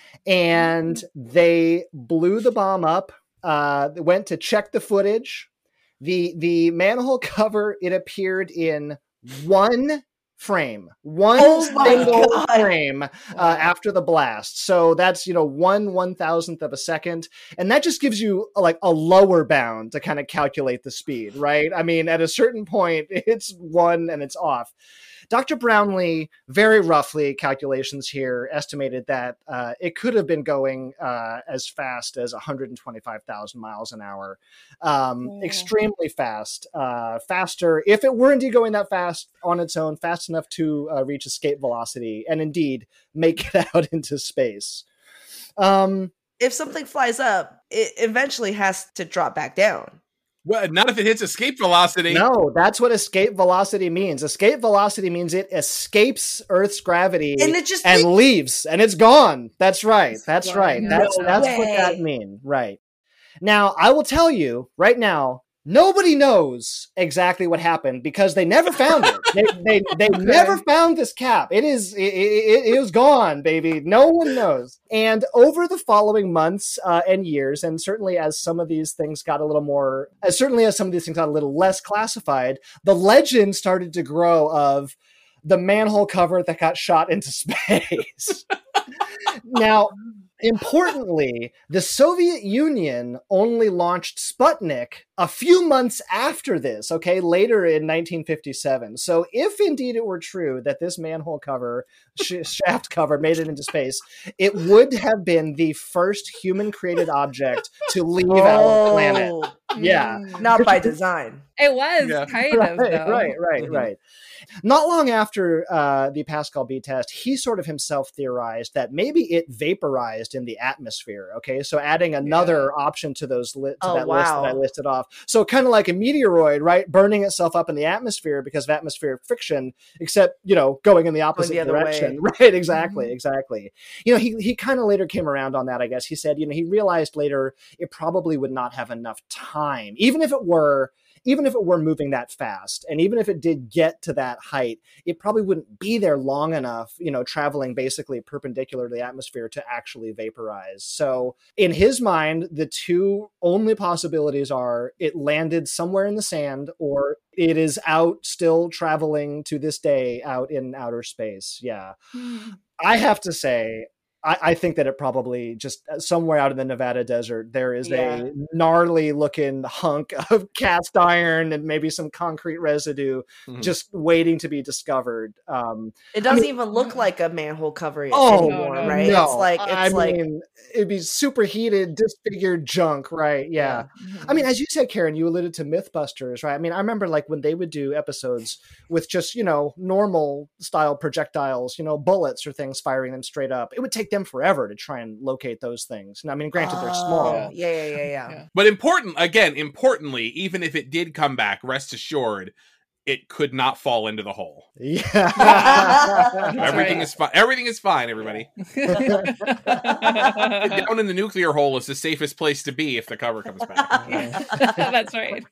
And they blew the bomb up, uh, went to check the footage. The, the manhole cover, it appeared in one frame, one Oh my single God. frame uh, after the blast. So that's, you know, one one thousandth of a second. And that just gives you like a lower bound to kind of calculate the speed, right? I mean, at a certain point, it's one and it's off. Doctor Brownlee, very roughly, calculations here estimated that uh, it could have been going uh, as fast as one hundred twenty-five thousand miles an hour. Um, Wow. Extremely fast. Uh, faster, if it were indeed going that fast on its own, fast enough to uh, reach escape velocity and indeed make it out into space. Um, If something flies up, it eventually has to drop back down. Well, not if it hits escape velocity. No, that's what escape velocity means. Escape velocity means it escapes Earth's gravity And it just and leaves, and it's gone. That's right. That's It's right. gone. That's No that's what that way. means. Right. Now, I will tell you right now, nobody knows exactly what happened because they never found it. They they, they Okay. never found this cap. It is it, it, it is gone, baby. No one knows. And over the following months uh, and years, and certainly as some of these things got a little more, as certainly as some of these things got a little less classified, the legend started to grow of the manhole cover that got shot into space. Now, importantly, the Soviet Union only launched Sputnik a few months after this, okay, later in nineteen fifty-seven. So if indeed it were true that this manhole cover, sh- shaft cover made it into space, it would have been the first human-created object to leave our planet. Oh, Yeah. not by design. It was Yeah. kind Right, of though. right, right, Mhm. right. Not long after uh, the Pascal B test, he sort of himself theorized that maybe it vaporized in the atmosphere. Okay, so adding another option to those li- to Oh, that list wow. that I listed off. So kind of like a meteoroid, right, burning itself up in the atmosphere because of atmospheric friction, except you know going in the opposite the other direction. way. Right? Exactly, Mhm. exactly. You know, he he kind of later came around on that. I guess he said, you know, he realized later it probably would not have enough time, even if it were. Even if it were moving that fast, and even if it did get to that height, it probably wouldn't be there long enough, you know, traveling basically perpendicular to the atmosphere to actually vaporize. So in his mind, the two only possibilities are it landed somewhere in the sand or it is out still traveling to this day out in outer space. Yeah. I have to say, I, I think that it probably just somewhere out in the Nevada desert, there is Yeah. a gnarly looking hunk of cast iron and maybe some concrete residue Mhm. just waiting to be discovered. Um, It doesn't mean- even look like a manhole cover Oh, anymore, no, no. right? no, It's like it's I like mean, it'd be superheated, disfigured junk, right? Yeah. I mean, as you said, Karen, you alluded to Mythbusters, right? I mean, I remember like when they would do episodes with just, you know, normal style projectiles, you know, bullets or things firing them straight up. It would take them forever to try and locate those things. And I mean, granted, they're small. Oh, Yeah, yeah, yeah, yeah. Yeah. But important, again, importantly, even if it did come back, rest assured, it could not fall into the hole. Yeah. That's Everything right. is fine. Everything is fine, everybody. Down in the nuclear hole is the safest place to be if the cover comes back. That's right.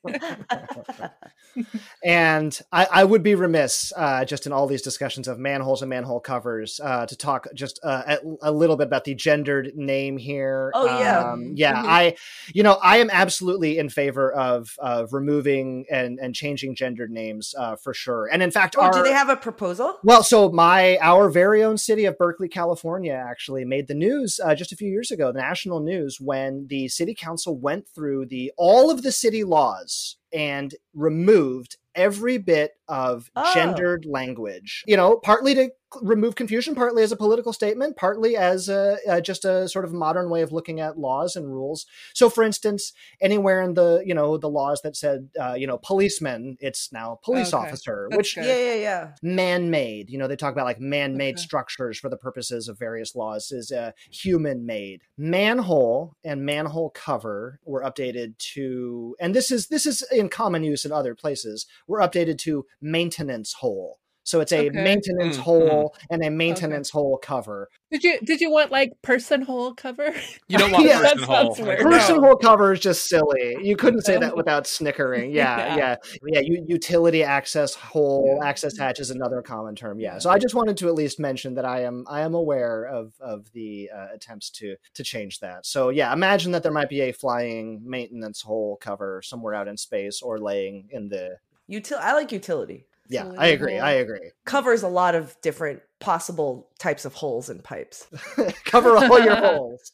And I, I would be remiss uh, just in all these discussions of manholes and manhole covers uh, to talk just uh, a, a little bit about the gendered name here. Oh, yeah. Um, yeah. Mhm. I, you know, I am absolutely in favor of, of removing and, and changing gendered names uh, for sure. And in fact, Oh, our, do they have a proposal? well, so my our very own city of Berkeley, California, actually made the news uh, just a few years ago, the national news, when the city council went through the all of the city laws and removed every bit of Oh. gendered language, you know, partly to remove confusion, partly as a political statement, partly as a, uh, just a sort of modern way of looking at laws and rules. So for instance, anywhere in the, you know, the laws that said, uh, you know, policeman, it's now police Okay. officer, That's which good. Yeah, yeah, yeah. man-made, you know, they talk about like man-made Okay. structures for the purposes of various laws is uh, human-made. Manhole and manhole cover were updated to, and this is this is in common use in other places, were updated to maintenance hole. So it's a Okay. maintenance Mm, hole and a maintenance hole cover. Did you did you want like person hole cover? You don't want Yeah. person That hole. sounds weird. Person No. hole cover is just silly. You couldn't say that without snickering. Yeah, Yeah. yeah, yeah. u- utility access hole, Yeah. access hatch is another common term. Yeah. Yeah. So I just wanted to at least mention that I am I am aware of of the uh, attempts to to change that. So yeah, imagine that there might be a flying maintenance hole cover somewhere out in space or laying in the. Util- I like utility. Yeah, Utility I agree. hole. I agree. Covers a lot of different possible types of holes in pipes. Cover all your holes.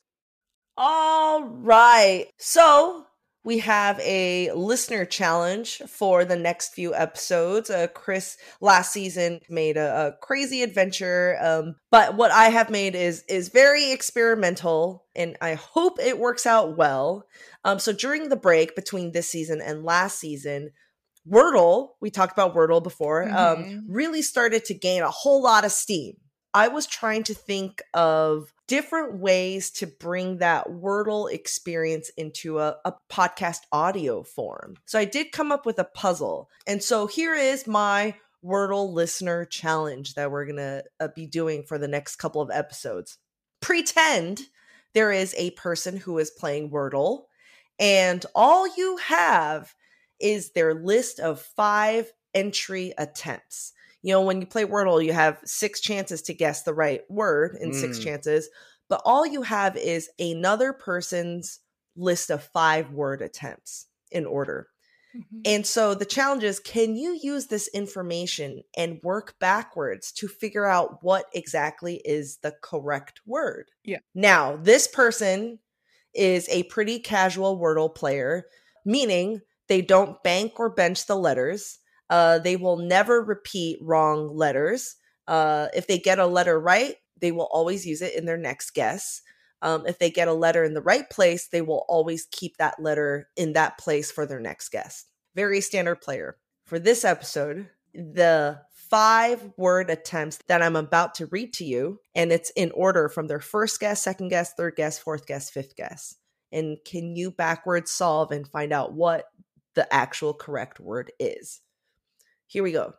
All right. So we have a listener challenge for the next few episodes. Uh, Chris last season made a, a crazy adventure, um, but what I have made is is very experimental, and I hope it works out well. Um, so during the break between this season and last season, Wordle, we talked about Wordle before, um, Mhm. really started to gain a whole lot of steam. I was trying to think of different ways to bring that Wordle experience into a, a podcast audio form. So I did come up with a puzzle. And so here is my Wordle listener challenge that we're going to uh, be doing for the next couple of episodes. Pretend there is a person who is playing Wordle, and all you have is their list of five entry attempts. You know, when you play Wordle, you have six chances to guess the right word in six Mm. chances, but all you have is another person's list of five word attempts in order. Mhm. And so the challenge is, can you use this information and work backwards to figure out what exactly is the correct word? Yeah. Now, this person is a pretty casual Wordle player, meaning they don't bank or bench the letters. Uh, they will never repeat wrong letters. Uh, if they get a letter right, they will always use it in their next guess. Um, if they get a letter in the right place, they will always keep that letter in that place for their next guess. Very standard player. For this episode, the five word attempts that I'm about to read to you, and it's in order from their first guess, second guess, third guess, fourth guess, fifth guess. And can you backwards solve and find out what the actual correct word is? Here we go.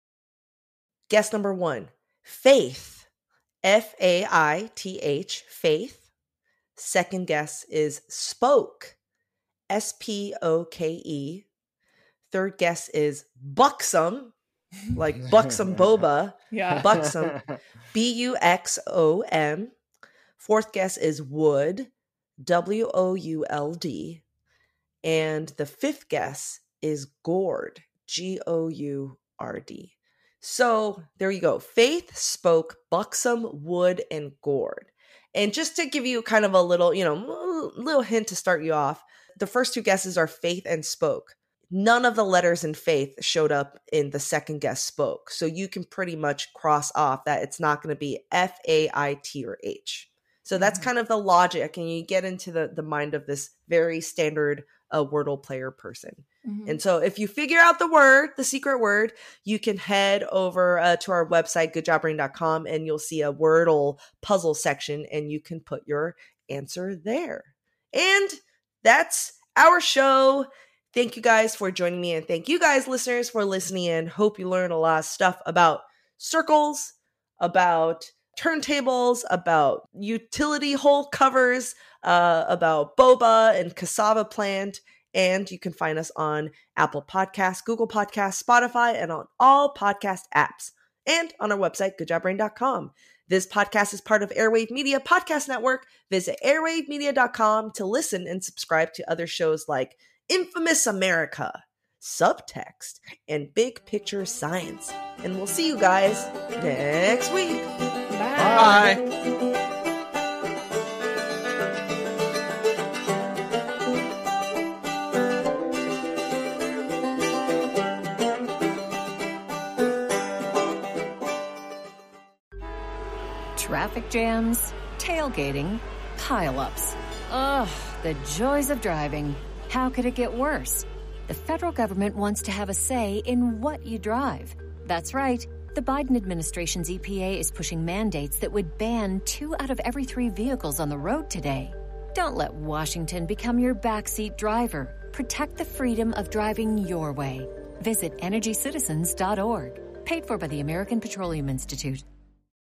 Guess number one, faith. F A I T H, faith. Second guess is spoke. S P O K E. Third guess is buxom, like buxom boba. Yeah. Buxom. B U X O M. Fourth guess is wood. W O U L D. And the fifth guess is gourd. G O U R D. So there you go. Faith, spoke, buxom, wood, and gourd. And just to give you kind of a little, you know, little hint to start you off, the first two guesses are faith and spoke. None of the letters in faith showed up in the second guess, spoke. So you can pretty much cross off that it's not going to be F A I T or H. So that's kind of the logic, and you get into the, the mind of this very standard uh, Wordle player person. Mhm. And so if you figure out the word, the secret word, you can head over uh, to our website, good job brain dot com, and you'll see a Wordle puzzle section, and you can put your answer there. And that's our show. Thank you guys for joining me, and thank you guys, listeners, for listening in. Hope you learned a lot of stuff about circles, about turntables, about utility hole covers, uh, about boba and cassava plant. And you can find us on Apple Podcasts, Google Podcasts, Spotify, and on all podcast apps. And on our website, good job brain dot com. This podcast is part of Airwave Media Podcast Network. Visit airwave media dot com to listen and subscribe to other shows like Infamous America, Subtext, and Big Picture Science. And we'll see you guys next week. Bye. Traffic jams, tailgating, pileups. Ugh, the joys of driving. How could it get worse? The federal government wants to have a say in what you drive. That's right. The Biden administration's E P A is pushing mandates that would ban two out of every three vehicles on the road today. Don't let Washington become your backseat driver. Protect the freedom of driving your way. Visit energy citizens dot org. Paid for by the American Petroleum Institute.